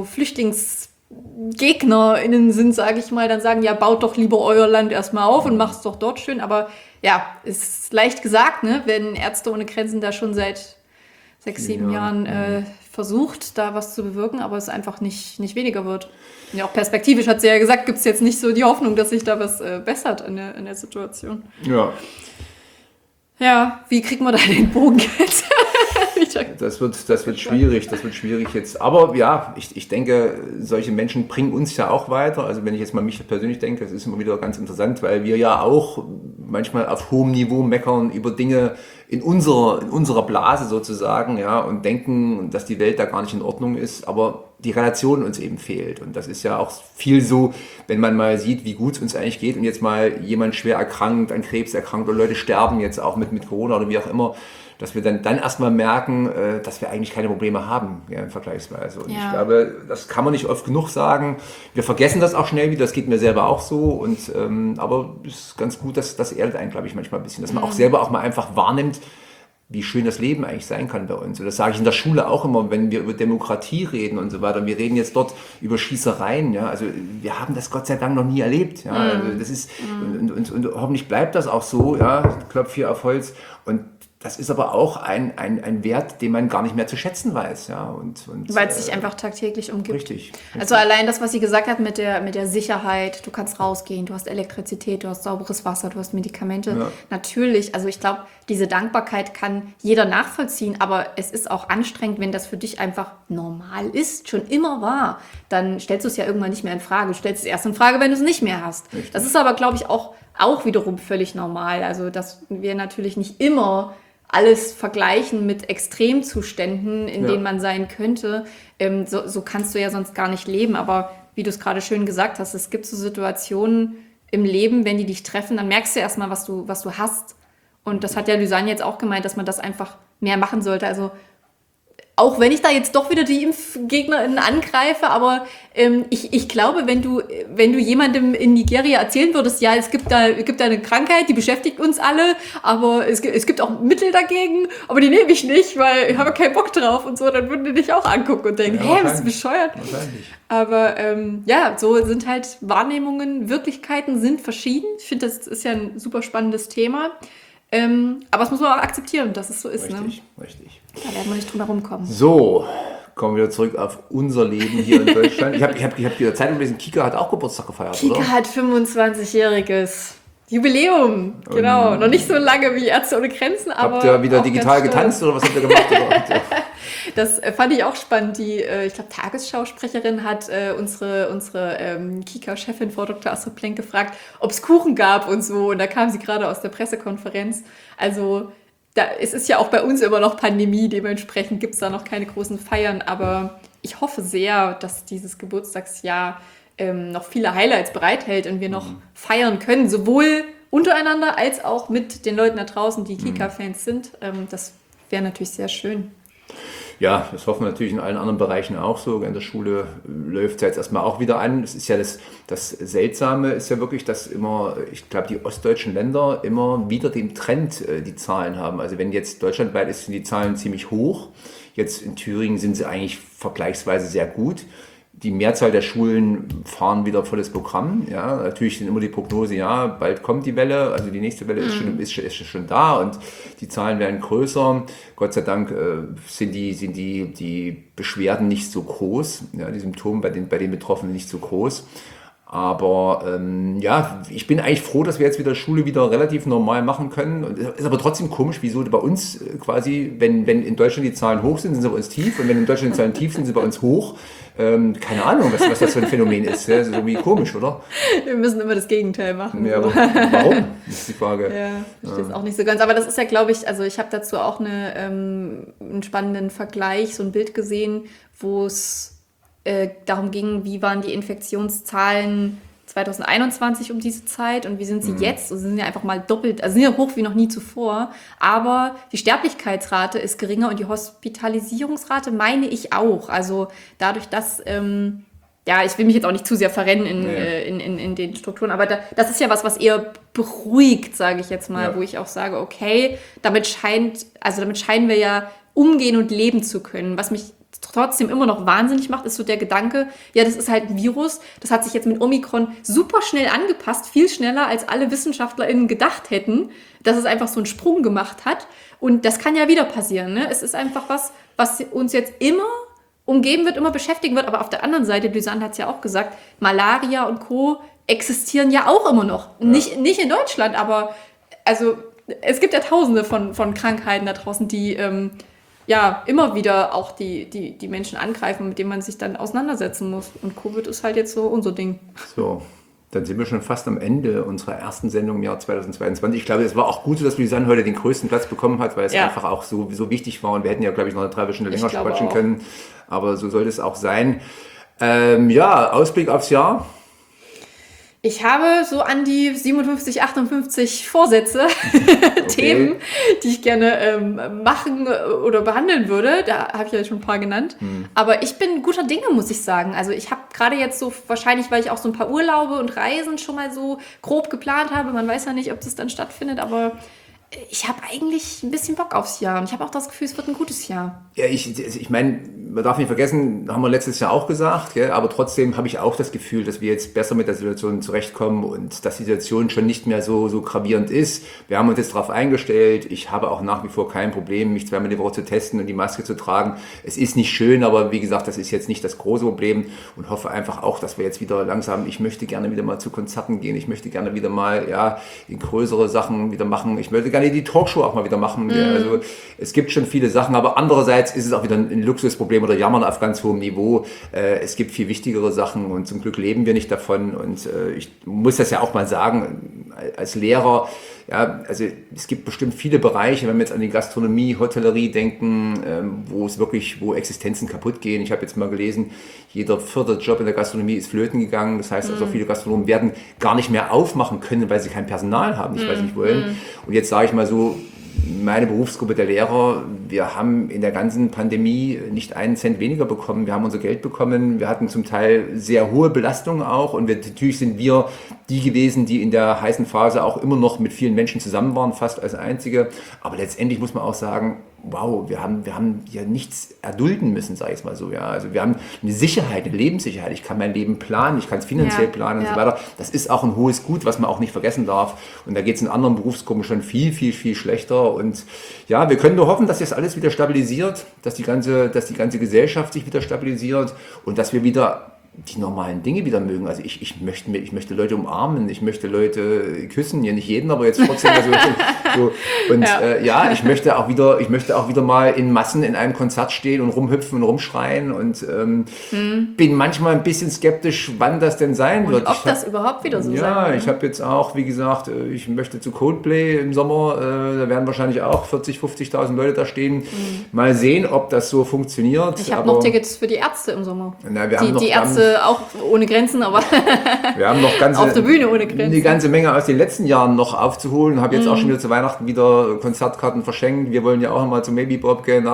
FlüchtlingsgegnerInnen sind, sage ich mal, dann sagen, ja, baut doch lieber euer Land erstmal auf und macht es doch dort schön. Aber ja, ist leicht gesagt, ne? Wenn Ärzte ohne Grenzen da schon seit 6-7 Jahren versucht, da was zu bewirken, aber es einfach nicht weniger wird. Ja, auch perspektivisch, hat sie ja gesagt, gibt es jetzt nicht so die Hoffnung, dass sich da was bessert in der Situation. Ja. Ja, wie kriegt man da den Bogen jetzt? Das wird schwierig jetzt. Aber ja, ich denke, solche Menschen bringen uns ja auch weiter. Also wenn ich jetzt mal mich persönlich denke, das ist immer wieder ganz interessant, weil wir ja auch manchmal auf hohem Niveau meckern über Dinge in unserer Blase sozusagen, ja, und denken, dass die Welt da gar nicht in Ordnung ist, aber die Relation uns eben fehlt. Und das ist ja auch viel so, wenn man mal sieht, wie gut es uns eigentlich geht und jetzt mal jemand schwer erkrankt, an Krebs erkrankt oder Leute sterben jetzt auch mit Corona oder wie auch immer, dass wir dann erstmal merken, dass wir eigentlich keine Probleme haben, ja, vergleichsweise. Und ich glaube, das kann man nicht oft genug sagen. Wir vergessen das auch schnell wieder, das geht mir selber auch so. Und aber es ist ganz gut, dass das erdet einen, glaube ich, manchmal ein bisschen, dass man auch selber auch mal einfach wahrnimmt, wie schön das Leben eigentlich sein kann bei uns. Und das sage ich in der Schule auch immer, wenn wir über Demokratie reden und so weiter. Wir reden jetzt dort über Schießereien, ja. Also wir haben das Gott sei Dank noch nie erlebt, ja. Also das ist und hoffentlich bleibt das auch so, ja. Klopf hier auf Holz. Und das ist aber auch ein Wert, den man gar nicht mehr zu schätzen weiß. Ja, weil es sich einfach tagtäglich umgibt. Richtig. Also allein das, was sie gesagt hat mit der Sicherheit, du kannst rausgehen, du hast Elektrizität, du hast sauberes Wasser, du hast Medikamente. Ja. Natürlich, also ich glaube, diese Dankbarkeit kann jeder nachvollziehen, aber es ist auch anstrengend, wenn das für dich einfach normal ist, schon immer war. Dann stellst du es ja irgendwann nicht mehr in Frage. Du stellst es erst in Frage, wenn du es nicht mehr hast. Richtig. Das ist aber, glaube ich, auch wiederum völlig normal. Also dass wir natürlich nicht immer alles vergleichen mit Extremzuständen, in denen man sein könnte. So kannst du ja sonst gar nicht leben. Aber wie du es gerade schön gesagt hast, es gibt so Situationen im Leben, wenn die dich treffen, dann merkst du erstmal, was du hast. Und das hat ja Lysanne jetzt auch gemeint, dass man das einfach mehr machen sollte. Also auch wenn ich da jetzt doch wieder die ImpfgegnerInnen angreife, aber ich glaube, wenn du jemandem in Nigeria erzählen würdest, ja, es gibt da eine Krankheit, die beschäftigt uns alle, aber es gibt auch Mittel dagegen, aber die nehme ich nicht, weil ich habe keinen Bock drauf und so, dann würden die dich auch angucken und denken, hey, bist du bescheuert? Aber so sind halt Wahrnehmungen, Wirklichkeiten sind verschieden. Ich finde, das ist ja ein super spannendes Thema. Aber das muss man auch akzeptieren, dass es so ist. Richtig. Da werden wir nicht drum herum kommen. So, kommen wir wieder zurück auf unser Leben hier in Deutschland. Ich hab die Zeitung gelesen, Kika hat auch Geburtstag gefeiert, Kika oder? hat 25-jähriges Jubiläum. Genau, noch nicht so lange wie Ärzte ohne Grenzen, aber habt ihr wieder digital getanzt oder was habt ihr gemacht? Das fand ich auch spannend. Die, ich glaube, Tagesschausprecherin hat unsere Kika-Chefin, Frau Dr. Astrid Plenk, gefragt, ob es Kuchen gab und so. Und da kam sie gerade aus der Pressekonferenz. Also es ist ja auch bei uns immer noch Pandemie, dementsprechend gibt es da noch keine großen Feiern. Aber ich hoffe sehr, dass dieses Geburtstagsjahr noch viele Highlights bereithält und wir noch feiern können, sowohl untereinander als auch mit den Leuten da draußen, die Kika-Fans sind. Das wäre natürlich sehr schön. Ja, das hoffen wir natürlich in allen anderen Bereichen auch so. In der Schule läuft es jetzt erstmal auch wieder an. Es ist ja das Seltsame ist ja wirklich, dass immer, ich glaube, die ostdeutschen Länder immer wieder den Trend die Zahlen haben. Also wenn jetzt deutschlandweit ist, sind die Zahlen ziemlich hoch. Jetzt in Thüringen sind sie eigentlich vergleichsweise sehr gut. Die Mehrzahl der Schulen fahren wieder volles Programm. Ja, natürlich sind immer die Prognose, ja, bald kommt die Welle, also die nächste Welle ist schon da und die Zahlen werden größer. Gott sei Dank sind die Beschwerden nicht so groß, ja, die Symptome bei den Betroffenen nicht so groß. Aber ich bin eigentlich froh, dass wir jetzt wieder Schule wieder relativ normal machen können. Und ist aber trotzdem komisch, wieso bei uns quasi, wenn in Deutschland die Zahlen hoch sind, sind sie bei uns tief. Und wenn in Deutschland die Zahlen tief sind, sind sie bei uns hoch. Keine Ahnung, was das für ein Phänomen ist. Ja, das ist irgendwie komisch, oder? Wir müssen immer das Gegenteil machen. Ja, aber warum? Das ist die Frage. Ja, ich verstehe es auch nicht so ganz. Aber das ist ja, glaube ich, also ich habe dazu auch einen spannenden Vergleich, so ein Bild gesehen, wo es darum ging, wie waren die Infektionszahlen 2021 um diese Zeit und wie sind sie jetzt? Also sie sind ja einfach mal doppelt, also sind ja hoch wie noch nie zuvor. Aber die Sterblichkeitsrate ist geringer und die Hospitalisierungsrate meine ich auch. Also dadurch, dass, ich will mich jetzt auch nicht zu sehr verrennen in den Strukturen, aber das ist ja was eher beruhigt, sage ich jetzt mal, wo ich auch sage, okay, damit scheinen wir ja umgehen und leben zu können. Was mich trotzdem immer noch wahnsinnig macht, ist so der Gedanke, ja, das ist halt ein Virus, das hat sich jetzt mit Omikron super schnell angepasst, viel schneller, als alle WissenschaftlerInnen gedacht hätten, dass es einfach so einen Sprung gemacht hat. Und das kann ja wieder passieren. Ne? Es ist einfach was uns jetzt immer umgeben wird, immer beschäftigen wird. Aber auf der anderen Seite, Lysanne hat es ja auch gesagt, Malaria und Co. existieren ja auch immer noch. Ja. Nicht in Deutschland, aber also es gibt ja tausende von Krankheiten da draußen, die immer wieder auch die Menschen angreifen, mit denen man sich dann auseinandersetzen muss. Und Covid ist halt jetzt so unser Ding. So, dann sind wir schon fast am Ende unserer ersten Sendung im Jahr 2022. Ich glaube, es war auch gut, dass Lysanne heute den größten Platz bekommen hat, weil es einfach auch so wichtig war. Und wir hätten ja, glaube ich, noch eine 3 Stunde länger quatschen können. Aber so sollte es auch sein. Ausblick aufs Jahr. Ich habe so an die 57, 58 Vorsätze, Themen, die ich gerne machen oder behandeln würde. Da habe ich ja schon ein paar genannt. Aber ich bin guter Dinge, muss ich sagen. Also ich habe gerade jetzt so, wahrscheinlich, weil ich auch so ein paar Urlaube und Reisen schon mal so grob geplant habe. Man weiß ja nicht, ob das dann stattfindet, aber ich habe eigentlich ein bisschen Bock aufs Jahr. Und ich habe auch das Gefühl, es wird ein gutes Jahr. Ja, ich meine, man darf nicht vergessen, haben wir letztes Jahr auch gesagt, gell, aber trotzdem habe ich auch das Gefühl, dass wir jetzt besser mit der Situation zurechtkommen und dass die Situation schon nicht mehr so gravierend ist. Wir haben uns jetzt darauf eingestellt. Ich habe auch nach wie vor kein Problem, mich 2-mal die Woche zu testen und die Maske zu tragen. Es ist nicht schön, aber wie gesagt, das ist jetzt nicht das große Problem und hoffe einfach auch, dass wir jetzt wieder langsam, ich möchte gerne wieder mal zu Konzerten gehen, ich möchte gerne wieder mal in größere Sachen wieder machen. Ich möchte gerne die Talkshow auch mal wieder machen. Also es gibt schon viele Sachen, aber andererseits ist es auch wieder ein Luxusproblem oder Jammern auf ganz hohem Niveau. Es gibt viel wichtigere Sachen und zum Glück leben wir nicht davon. Und ich muss das ja auch mal sagen, als Lehrer, ja, also es gibt bestimmt viele Bereiche, wenn wir jetzt an die Gastronomie, Hotellerie denken, wo Existenzen kaputt gehen. Ich habe jetzt mal gelesen, jeder 4. Job in der Gastronomie ist flöten gegangen. Das heißt, also viele Gastronomen werden gar nicht mehr aufmachen können, weil sie kein Personal haben, nicht weil sie nicht wollen. Und jetzt sage ich mal so, meine Berufsgruppe der Lehrer, wir haben in der ganzen Pandemie nicht einen Cent weniger bekommen. Wir haben unser Geld bekommen. Wir hatten zum Teil sehr hohe Belastungen auch. Und natürlich sind wir die gewesen, die in der heißen Phase auch immer noch mit vielen Menschen zusammen waren, fast als Einzige. Aber letztendlich muss man auch sagen, wow, wir haben ja nichts erdulden müssen, sage ich es mal so. Ja. Also wir haben eine Sicherheit, eine Lebenssicherheit. Ich kann mein Leben planen, ich kann es finanziell planen und so weiter. Das ist auch ein hohes Gut, was man auch nicht vergessen darf. Und da geht es in anderen Berufsgruppen schon viel, viel, viel schlechter. Und ja, wir können nur hoffen, dass jetzt alles wieder stabilisiert, dass die ganze Gesellschaft sich wieder stabilisiert und dass wir wieder die normalen Dinge wieder mögen. Also ich möchte Leute umarmen, ich möchte Leute küssen, ja nicht jeden, aber jetzt trotzdem so. Und ich möchte auch wieder mal in Massen in einem Konzert stehen und rumhüpfen und rumschreien und bin manchmal ein bisschen skeptisch, wann das denn sein wird. Ob das überhaupt wieder so sein wird. Ja, ich habe jetzt auch, wie gesagt, ich möchte zu Coldplay im Sommer, da werden wahrscheinlich auch 40.000, 50.000 Leute da stehen. Mal sehen, ob das so funktioniert. Ich habe noch Tickets für die Ärzte im Sommer. Na, die Ärzte auch ohne Grenzen, aber wir haben noch auf der Bühne ohne Grenzen. Eine ganze Menge aus den letzten Jahren noch aufzuholen. Habe jetzt auch schon wieder zu Weihnachten wieder Konzertkarten verschenkt. Wir wollen ja auch mal zum Maybe Bob gehen,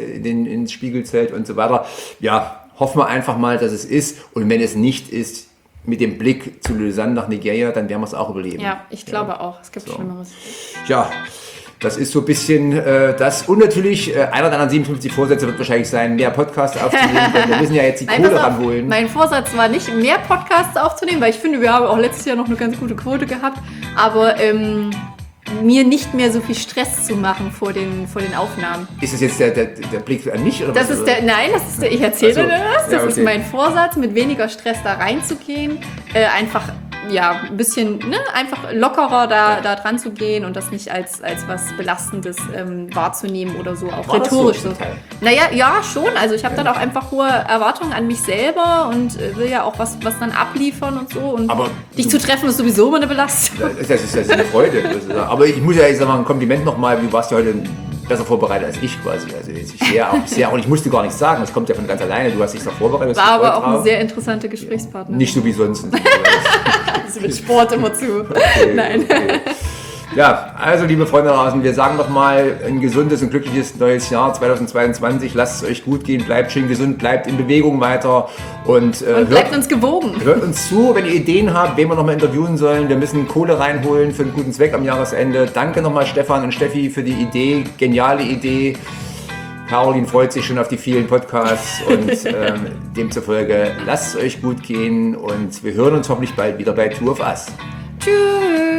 ins Spiegelzelt und so weiter. Ja, hoffen wir einfach mal, dass es ist. Und wenn es nicht ist, mit dem Blick zu Lysanne nach Nigeria, dann werden wir es auch überleben. Ja, ich glaube auch. Es gibt Schlimmeres. Ja. Das ist so ein bisschen das. Und natürlich, einer deiner 57 Vorsätze wird wahrscheinlich sein, mehr Podcasts aufzunehmen, denn wir müssen ja jetzt die Kohle ranholen. Mein Vorsatz war nicht, mehr Podcasts aufzunehmen, weil ich finde, wir haben auch letztes Jahr noch eine ganz gute Quote gehabt, aber mir nicht mehr so viel Stress zu machen vor den Aufnahmen. Ist das jetzt der Blick an mich? Oder das ist ich erzähle dir das. Das ist mein Vorsatz, mit weniger Stress da reinzugehen. Einfach ein bisschen einfach lockerer da dran zu gehen und das nicht als was Belastendes wahrzunehmen oder so, auch rhetorisch so. Naja, ja, schon. Also ich habe dann auch einfach hohe Erwartungen an mich selber und will ja auch was dann abliefern und so. Und aber dich zu treffen ist sowieso immer eine Belastung. Das ist eine Freude. Aber ich muss ja jetzt mal ein Kompliment nochmal, du warst ja heute besser vorbereitet als ich quasi. Also ich sehe auch, ich musste gar nichts sagen, das kommt ja von ganz alleine, du hast dich da vorbereitet. War aber auch ein sehr interessanter Gesprächspartner. Nicht so wie sonst. Das ist mit Sport immer zu. Okay, Nein. Okay. Ja, also liebe Freunde da draußen, wir sagen nochmal ein gesundes und glückliches neues Jahr 2022. Lasst es euch gut gehen, bleibt schön gesund, bleibt in Bewegung weiter und bleibt uns gewogen. Hört uns zu, wenn ihr Ideen habt, wen wir nochmal interviewen sollen. Wir müssen Kohle reinholen für einen guten Zweck am Jahresende. Danke nochmal Stefan und Steffi für die Idee, geniale Idee. Caroline freut sich schon auf die vielen Podcasts und demzufolge lasst es euch gut gehen und wir hören uns hoffentlich bald wieder bei Two of Us. Tschüss.